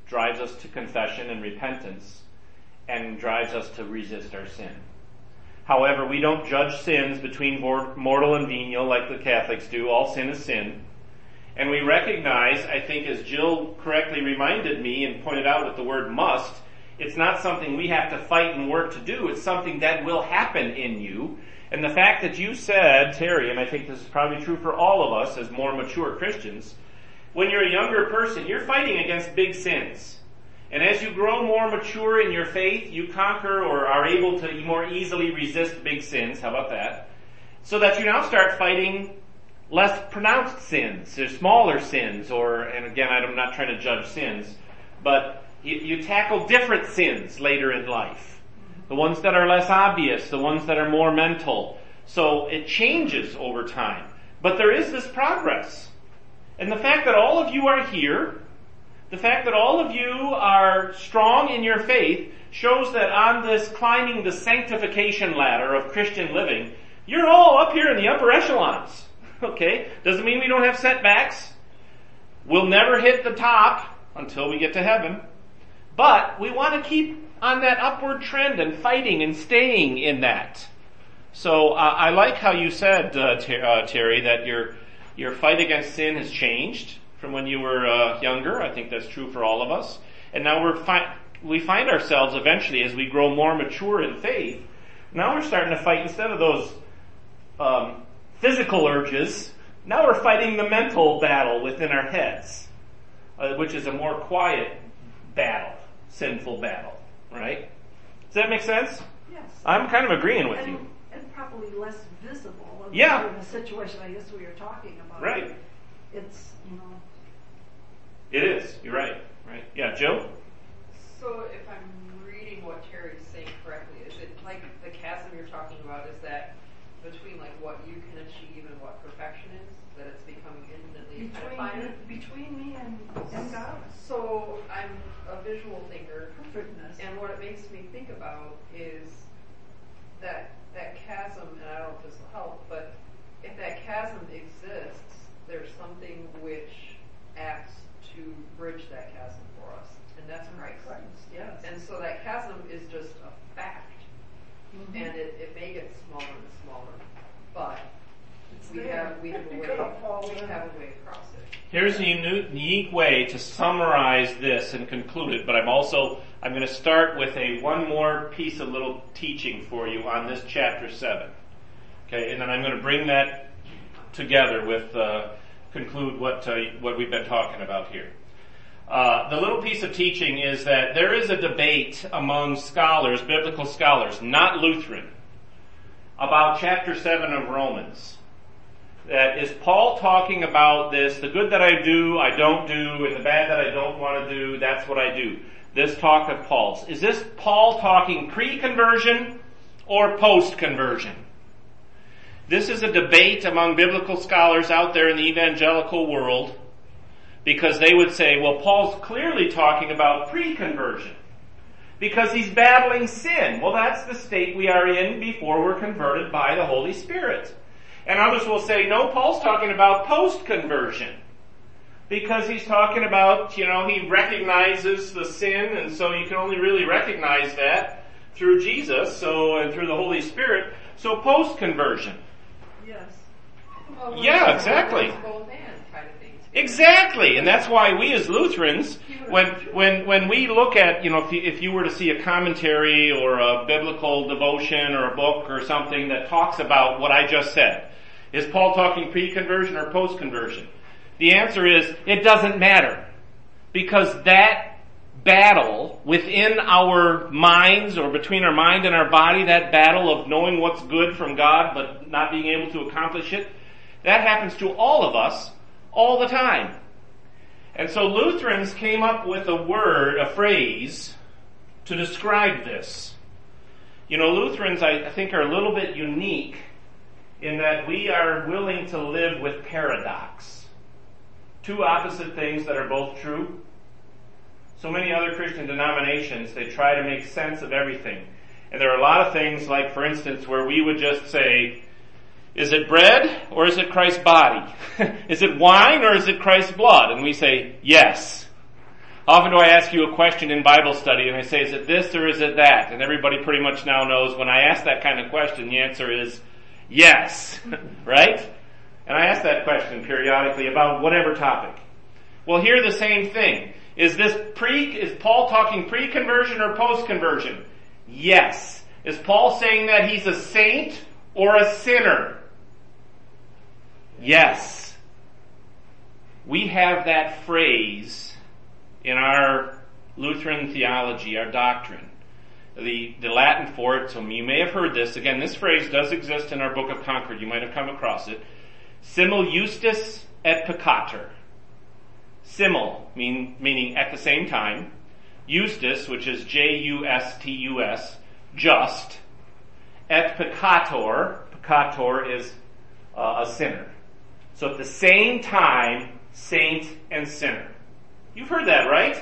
drives us to confession and repentance, and drives us to resist our sin. However, we don't judge sins between mortal and venial like the Catholics do. All sin is sin. And we recognize, I think as Jill correctly reminded me and pointed out with the word must, it's not something we have to fight and work to do. It's something that will happen in you. And the fact that you said, Terry, and I think this is probably true for all of us as more mature Christians, when you're a younger person, you're fighting against big sins. And as you grow more mature in your faith, you conquer or are able to more easily resist big sins. How about that? So that you now start fighting less pronounced sins, or smaller sins, or, and again, I'm not trying to judge sins, but you, you tackle different sins later in life. The ones that are less obvious, the ones that are more mental. So it changes over time. But there is this progress. And the fact that all of you are here, the fact that all of you are strong in your faith, shows that on this climbing the sanctification ladder of Christian living, you're all up here in the upper echelons. Okay? Doesn't mean we don't have setbacks. We'll never hit the top until we get to heaven. But we want to keep on that upward trend and fighting and staying in that. So uh, I like how you said, uh, ter- uh, Terry, that your your fight against sin has changed from when you were uh, younger. I think that's true for all of us. And now we're fi- we find ourselves eventually, as we grow more mature in faith, now we're starting to fight instead of those um, physical urges. Now we're fighting the mental battle within our heads, uh, which is a more quiet battle, sinful battle. Right? Does that make sense? Yes. I'm kind of agreeing with and, you. And probably less visible. Yeah. In the situation I guess we were talking about. Right. It's, you know. It is. You're right. Right. Yeah, Joe? So if I'm reading what Terry's saying correctly, is it like the chasm you're talking about, is that between like what you can achieve and what perfection is? That it's becoming infinitely Between finer? me, between me and, and God. So I'm a visual thinker. Perfectness. And what it makes me think about is that that chasm, and I don't know if this will help, but if that chasm exists, there's something which acts to bridge that chasm for us, and that's Christ. Christ, yes. And so that chasm is just a fact, Mm-hmm. and it, it may get smaller and smaller, but It's we there. have we have a You way could have fallen we in. have a way across it. Here's a unique way to summarize this and conclude it, but I'm also, I'm going to start with a one more piece of little teaching for you on this chapter seven. Okay, and then I'm going to bring that together with, uh, conclude what, uh, what we've been talking about here. Uh, the little piece of teaching is that there is a debate among scholars, biblical scholars, not Lutheran, about chapter seven of Romans. That is Paul talking about this, the good that I do, I don't do, and the bad that I don't want to do, that's what I do. This talk of Paul's. Is this Paul talking pre-conversion or post-conversion? This is a debate among biblical scholars out there in the evangelical world, because they would say, well, Paul's clearly talking about pre-conversion, because he's battling sin. Well, that's the state we are in before we're converted by the Holy Spirit. And others will say, no, Paul's talking about post-conversion. Because he's talking about, you know, he recognizes the sin, and so you can only really recognize that through Jesus, so, and through the Holy Spirit. So post-conversion. Yes. Well, Yeah, it's exactly. both and kind of things. Exactly, and that's why we as Lutherans, when when when we look at, you know, if you, if you were to see a commentary or a biblical devotion or a book or something that talks about what I just said, is Paul talking pre-conversion or post-conversion? The answer is, it doesn't matter. Because that battle within our minds or between our mind and our body, that battle of knowing what's good from God but not being able to accomplish it, that happens to all of us all the time. And so Lutherans came up with a word, a phrase, to describe this. You know, Lutherans, I think, are a little bit unique in that we are willing to live with paradox. Two opposite things that are both true. So many other Christian denominations, they try to make sense of everything. And there are a lot of things, like, for instance, where we would just say, is it bread or is it Christ's body? Is it wine or is it Christ's blood? And we say, yes. Often do I ask you a question in Bible study and I say, is it this or is it that? And everybody pretty much now knows when I ask that kind of question, the answer is yes, right? And I ask that question periodically about whatever topic. Well, here the same thing. Is this pre, is Paul talking pre-conversion or post-conversion? Yes. Is Paul saying that he's a saint or a sinner? Yes. We have that phrase in our Lutheran theology, our doctrine. The, the Latin for it, so you may have heard this. Again, this phrase does exist in our Book of Concord. You might have come across it. Simul justus et peccator. Simul, mean, meaning at the same time. Justus, which is J U S T U S, just. Et peccator, peccator is uh, a sinner. So at the same time, saint and sinner. You've heard that, right?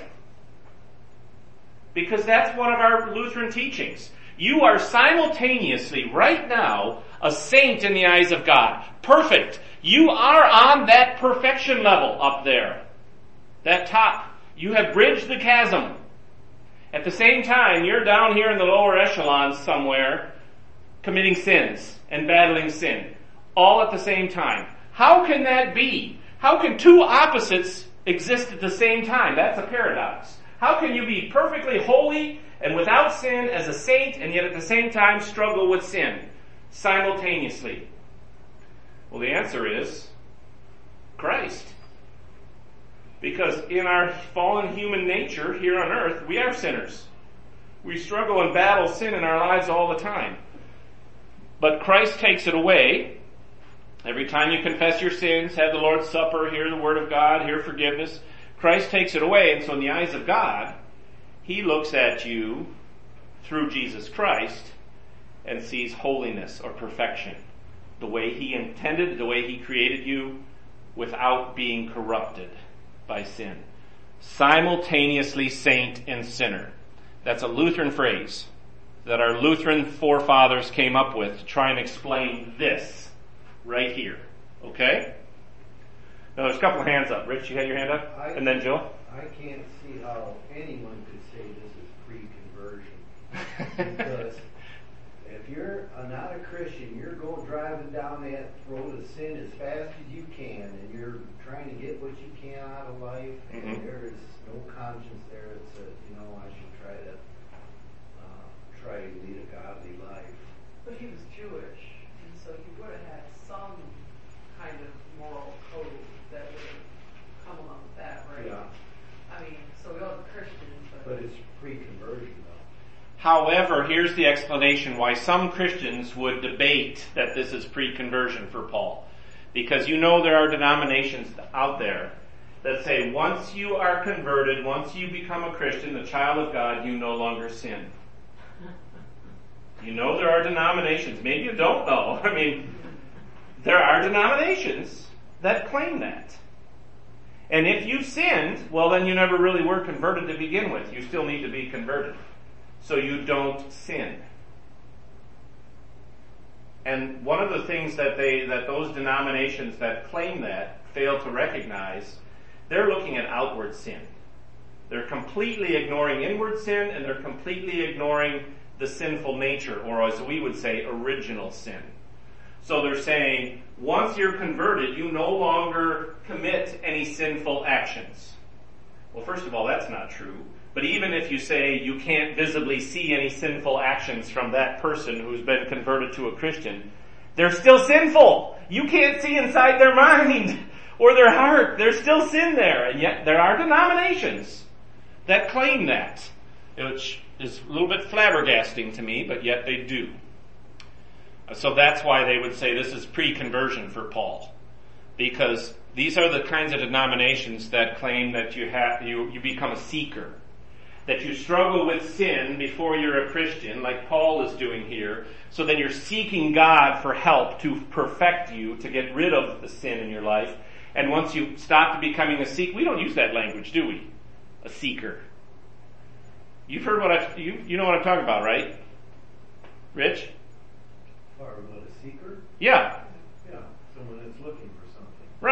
Because that's one of our Lutheran teachings. You are simultaneously, right now, a saint in the eyes of God. Perfect. You are on that perfection level up there. That top. You have bridged the chasm. At the same time, you're down here in the lower echelons somewhere, committing sins and battling sin. All at the same time. How can that be? How can two opposites exist at the same time? That's a paradox. How can you be perfectly holy and without sin as a saint and yet at the same time struggle with sin simultaneously? Well, the answer is Christ. Because in our fallen human nature here on earth, we are sinners. We struggle and battle sin in our lives all the time. But Christ takes it away. Every time you confess your sins, have the Lord's Supper, hear the Word of God, hear forgiveness, Christ takes it away. And so in the eyes of God, He looks at you through Jesus Christ and sees holiness or perfection. The way He intended, the way He created you, without being corrupted by sin. Simultaneously saint and sinner. That's a Lutheran phrase that our Lutheran forefathers came up with to try and explain this right here. Okay? Now there's a couple of hands up. Rich, you had your hand up? I, and then Joe? I can't see how anyone could say this is pre-conversion. Because if you're not a Christian, you're going driving down that road of sin as fast as you can, and you're trying to get what you can out of life, mm-hmm. and there is no conscience there that says, you know, I should try to uh, try to lead a godly life. But he was Jewish, and so he would have had some kind of moral code that would have come along with that, right? Yeah. I mean, so he wasn't Christian, but... But it's pre-conversion, though. However, here's the explanation why some Christians would debate that this is pre-conversion for Paul. Because you know there are denominations out there that say once you are converted, once you become a Christian, the child of God, you no longer sin. You know there are denominations. Maybe you don't know. I mean, there are denominations that claim that. And if you sinned, well then you never really were converted to begin with. You still need to be converted. So you don't sin. And one of the things that they, that those denominations that claim that fail to recognize, they're looking at outward sin. They're completely ignoring inward sin, and they're completely ignoring the sinful nature, or as we would say, original sin. So they're saying, once you're converted, you no longer commit any sinful actions. Well, first of all, that's not true. But even if you say you can't visibly see any sinful actions from that person who's been converted to a Christian, they're still sinful. You can't see inside their mind or their heart. There's still sin there. And yet there are denominations that claim that, which is a little bit flabbergasting to me, but yet they do. So that's why they would say this is pre-conversion for Paul. Because these are the kinds of denominations that claim that you have, you, you become a seeker. That you struggle with sin before you're a Christian, like Paul is doing here. So then you're seeking God for help to perfect you, to get rid of the sin in your life. And once you stop becoming a seeker, we don't use that language, do we? A seeker. You've heard what I, you, you know what I'm talking about, right? Rich? Or what, a seeker? Yeah. Yeah, someone that's looking for something. Right.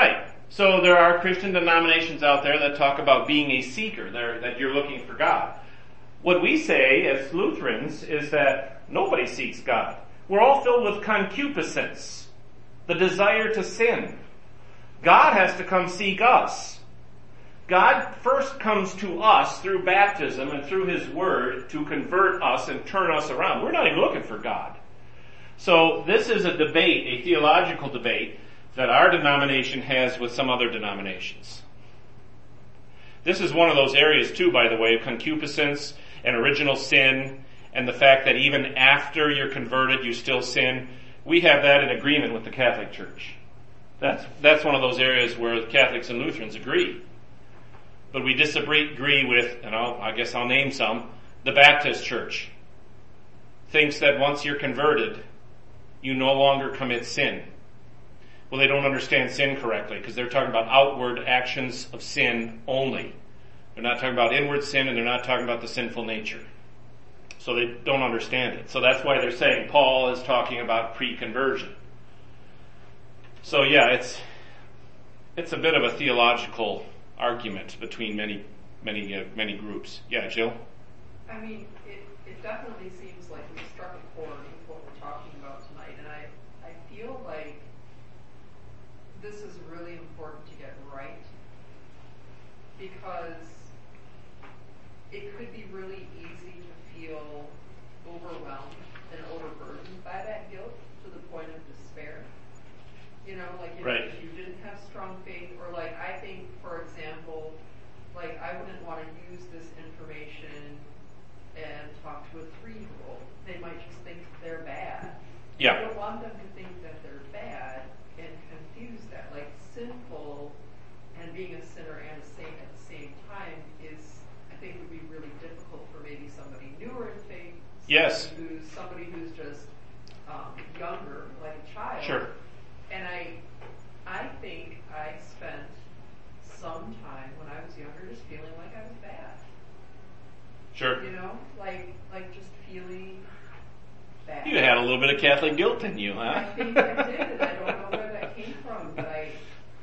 So there are Christian denominations out there that talk about being a seeker, that you're looking for God. What we say as Lutherans is that nobody seeks God. We're all filled with concupiscence, the desire to sin. God has to come seek us. God first comes to us through baptism and through His Word to convert us and turn us around. We're not even looking for God. So this is a debate, a theological debate, that our denomination has with some other denominations. This is one of those areas too, by the way, of concupiscence and original sin, and the fact that even after you're converted, you still sin. We have that in agreement with the Catholic Church. That's, that's one of those areas where Catholics and Lutherans agree. But we disagree with, and I'll, I guess I'll name some, the Baptist Church thinks that once you're converted, you no longer commit sin. Well, they don't understand sin correctly because they're talking about outward actions of sin only. They're not talking about inward sin, and they're not talking about the sinful nature. So they don't understand it. So that's why they're saying Paul is talking about pre-conversion. So yeah, it's it's a bit of a theological argument between many many uh, many groups. Yeah, Jill? I mean, it, it definitely seems like we struck a chord with what we're talking about tonight, and I, I feel like this is really important to get right, because it could be really easy to feel overwhelmed and overburdened by that guilt to the point of despair. You know, like if, right. if you didn't have strong faith, or like I think, for example, like I wouldn't want to use this information and talk to a three-year-old. They might just think they're bad. Yeah. I don't want them to think that they're bad and confuse that. Like sinful and being a sinner and a saint at the same time is, I think, would be really difficult for maybe somebody newer in faith. Yes. Somebody who's, somebody who's just um, younger, like a child. Sure. And I, I think I spent some time when I was younger just feeling like I was bad. Sure. You know, like like just feeling bad. You had a little bit of Catholic guilt in you, huh? I think I did. I don't know where that came from, but I.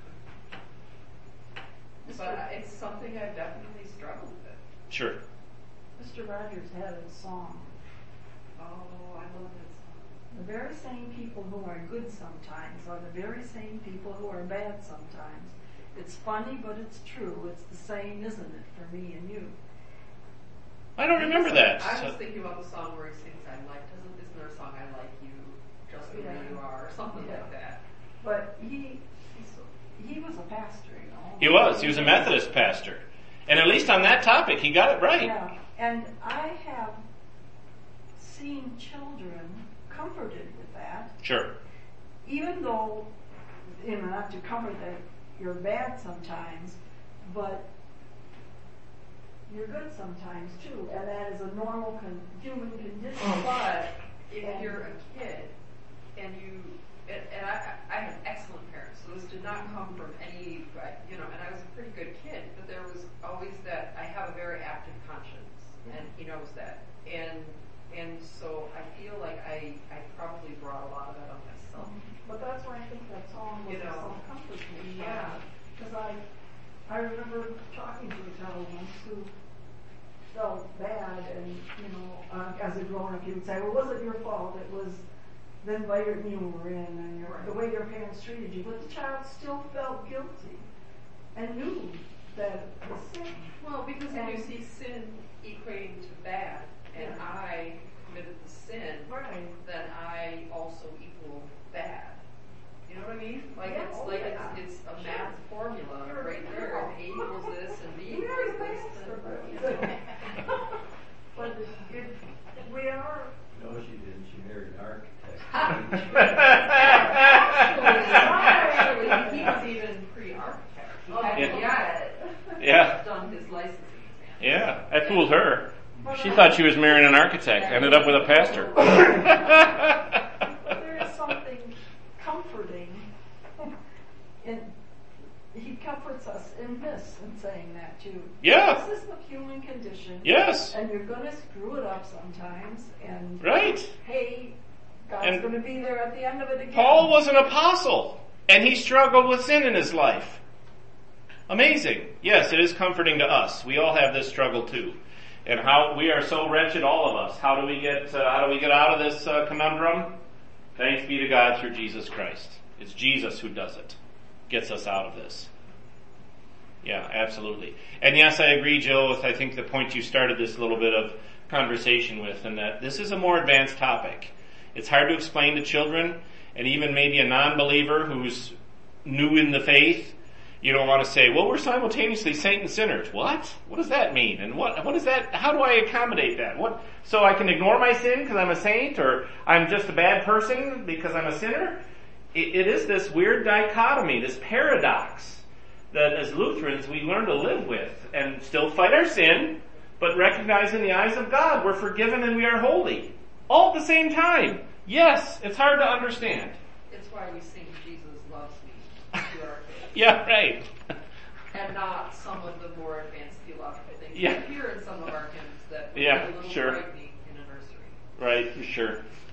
But it's something I've definitely struggled with. Sure. Mister Rogers had a song. Oh, I love that song. The very same people who are good sometimes are the very same people who are bad sometimes. It's funny, but it's true. It's the same, isn't it, for me and you? I don't remember that. I was So- thinking about the song where he sings, "I like." Doesn't isn't there a song, "I like you just the way Yeah. you are," or something Yeah. like that? But he he was a pastor, you know. He was. He was a Methodist pastor. And at least on that topic, he got it right. Yeah, and I have seen children comforted with that, Sure. even though, you know, not to comfort that you're bad sometimes, but you're good sometimes too, and that is a normal con- human condition. But if And- you're a kid and you, and, and I, I have excellent parents, so this did not come from any, you know, and I was a pretty good kid, but there was always that, I have a very active conscience, and he knows that. And and so I feel like I, I probably brought a lot of that on myself. But that's why I think that song was You know, so comforting. yeah. Because I, I remember talking to a child once who felt bad, and you know, uh, as a grown-up, he would say, "Well, it wasn't your fault. It was the environment you were in, and your, the way your parents treated you." But the child still felt guilty and knew that it was sin. Well, because if you see sin equating to bad, and Yeah. I committed the sin, Right. then I also equal bad. You know what I mean? Like Yeah, it's oh, like yeah. it's, it's a Sure. math formula You're a right there. girl. And A equals this, and B You're equals a this. master, And, you but- know. But it, we are. No, she didn't. She married an architect. Actually, actually, he was even pre-architect. He had Okay. yet Yeah. done his licensing exam. Yeah. I fooled her. She thought she was marrying an architect. Ended up with a pastor. But there is something comforting, and he comforts us in this and saying that too. Yeah. This is the human condition. Yes. And you're going to screw it up sometimes, and Right. hey, God's And going to be there at the end of it again. Paul was an apostle, and he struggled with sin in his life. Amazing. Yes, it is comforting to us. We all have this struggle too. And how we are so wretched, all of us. How do we get, uh, how do we get out of this uh, conundrum? Thanks be to God through Jesus Christ. It's Jesus who does it. Gets us out of this. Yeah, absolutely. And yes, I agree, Jill, with I think the point you started this little bit of conversation with, and that this is a more advanced topic. It's hard to explain to children, and even maybe a non-believer who's new in the faith. You don't want to say, well, we're simultaneously saints and sinners. What? What does that mean? And what, what is that? How do I accommodate that? What, so I can ignore my sin because I'm a saint, or I'm just a bad person because I'm a sinner? It, it is this weird dichotomy, this paradox that as Lutherans we learn to live with and still fight our sin, but recognize in the eyes of God we're forgiven and we are holy. All at the same time. Yes, it's hard to understand. It's why we sing Jesus loves me through our faith. Yeah, right. And not some of the more advanced theological things Yeah. we hear in some of our hymns that would Yeah, be a little sure. frightening in a nursery. Right, for sure.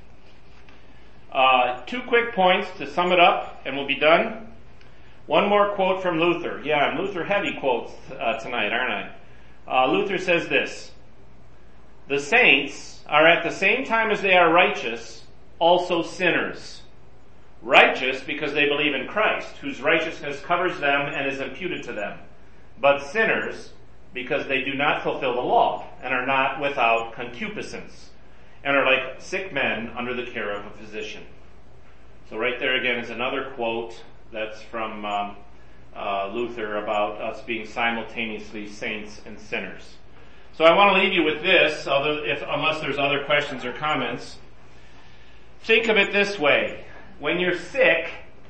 Uh, two quick points to sum it up, and we'll be done. One more quote from Luther. Yeah, I'm Luther heavy quotes uh, tonight, aren't I? Uh, Luther says this: the saints are at the same time as they are righteous, also sinners. Righteous because they believe in Christ, whose righteousness covers them and is imputed to them. But sinners because they do not fulfill the law and are not without concupiscence, and are like sick men under the care of a physician. So right there again is another quote that's from um, uh, Luther about us being simultaneously saints and sinners. So I want to leave you with this, although if, unless there's other questions or comments. Think of it this way. When you're sick,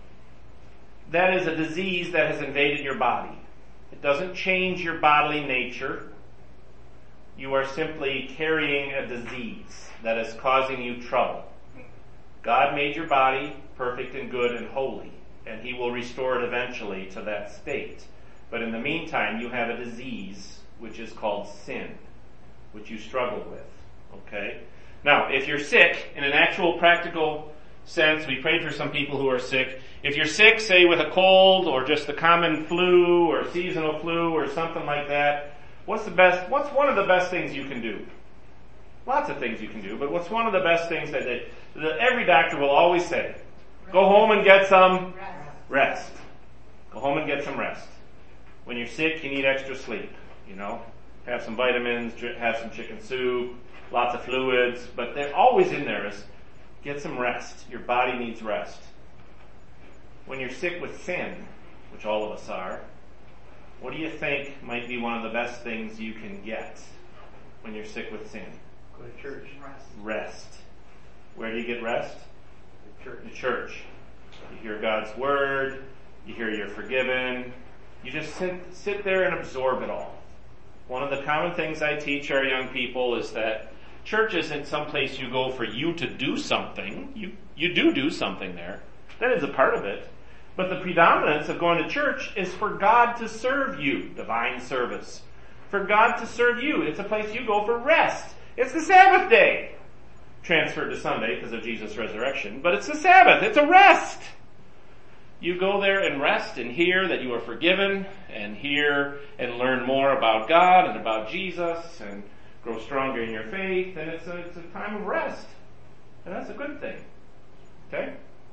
that is a disease that has invaded your body. It doesn't change your bodily nature. You are simply carrying a disease that is causing you trouble. God made your body perfect and good and holy, and He will restore it eventually to that state. But in the meantime, you have a disease which is called sin, which you struggle with. Okay? Now, if you're sick, in an actual practical sense, we prayed for some people who are sick. If you're sick, say with a cold or just the common flu or seasonal flu or something like that, what's the best, what's one of the best things you can do? Lots of things you can do, but what's one of the best things that, they, that every doctor will always say? Go home and get some rest. Go home and get some rest. When you're sick, you need extra sleep, you know. Have some vitamins, have some chicken soup, lots of fluids, but they're always in there is get some rest. Your body needs rest. When you're sick with sin, which all of us are, what do you think might be one of the best things you can get when you're sick with sin? Go to church. Rest. Rest. Where do you get rest? The church. The church. You hear God's word. You hear you're forgiven. You just sit, sit there and absorb it all. One of the common things I teach our young people is that church isn't some place you go for you to do something. You, you do do something there. That is a part of it. But the predominance of going to church is for God to serve you. Divine service. For God to serve you. It's a place you go for rest. It's the Sabbath day. Transferred to Sunday because of Jesus' resurrection. But it's the Sabbath. It's a rest. You go there and rest and hear that you are forgiven, and hear and learn more about God and about Jesus and grow stronger in your faith, and it's a, it's a time of rest. And that's a good thing. Okay?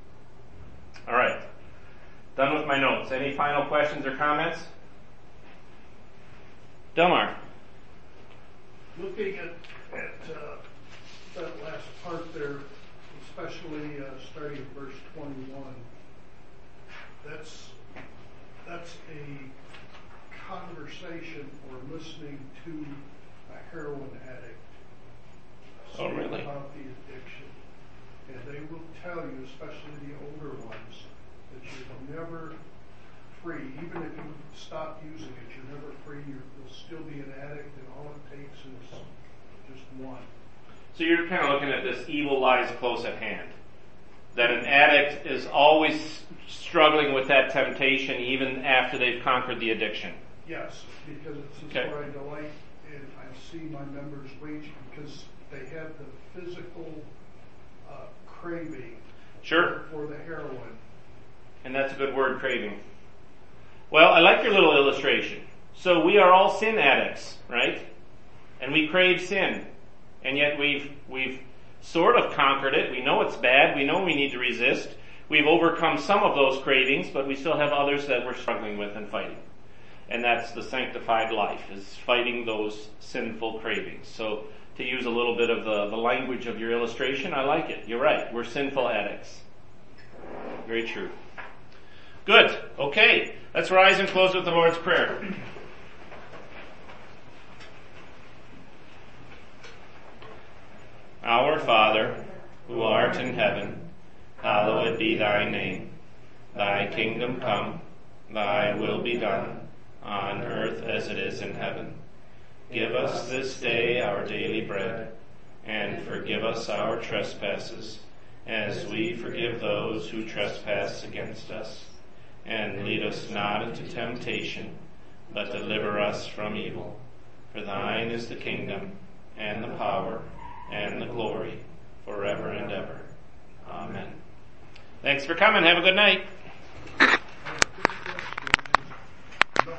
All right. Done with my notes. Any final questions or comments? Delmar. Looking at, at uh, that last part there, especially uh, starting at verse twenty-one, that's that's a conversation or listening to a heroin addict. Oh, really? About the addiction. And they will tell you, especially the older ones, that you're never free. Even if you stop using it, you're never free. You're, you'll still be an addict, and all it takes is just one. So you're kind of looking at this evil lies close at hand. That an addict is always struggling with that temptation even after they've conquered the addiction. Yes, because it says, Okay. for I delight and I see my members wage, because they have the physical uh, craving Sure. for the heroin. And that's a good word, craving. Well, I like your little illustration. So we are all sin addicts, right? And we crave sin. And yet we've, we've sort of conquered it. We know it's bad. We know we need to resist. We've overcome some of those cravings, but we still have others that we're struggling with and fighting. And that's the sanctified life, is fighting those sinful cravings. So to use a little bit of the, the language of your illustration, I like it. You're right. We're sinful addicts. Very true. Good. Okay. Let's rise and close with the Lord's Prayer. Our Father, who art in heaven, hallowed be thy name. Thy kingdom come, thy will be done, on earth as it is in heaven. Give us this day our daily bread, and forgive us our trespasses, as we forgive those who trespass against us. And lead us not into temptation, but deliver us from evil. For thine is the kingdom, and the power, and the glory, forever and ever. Amen. Thanks for coming. Have a good night.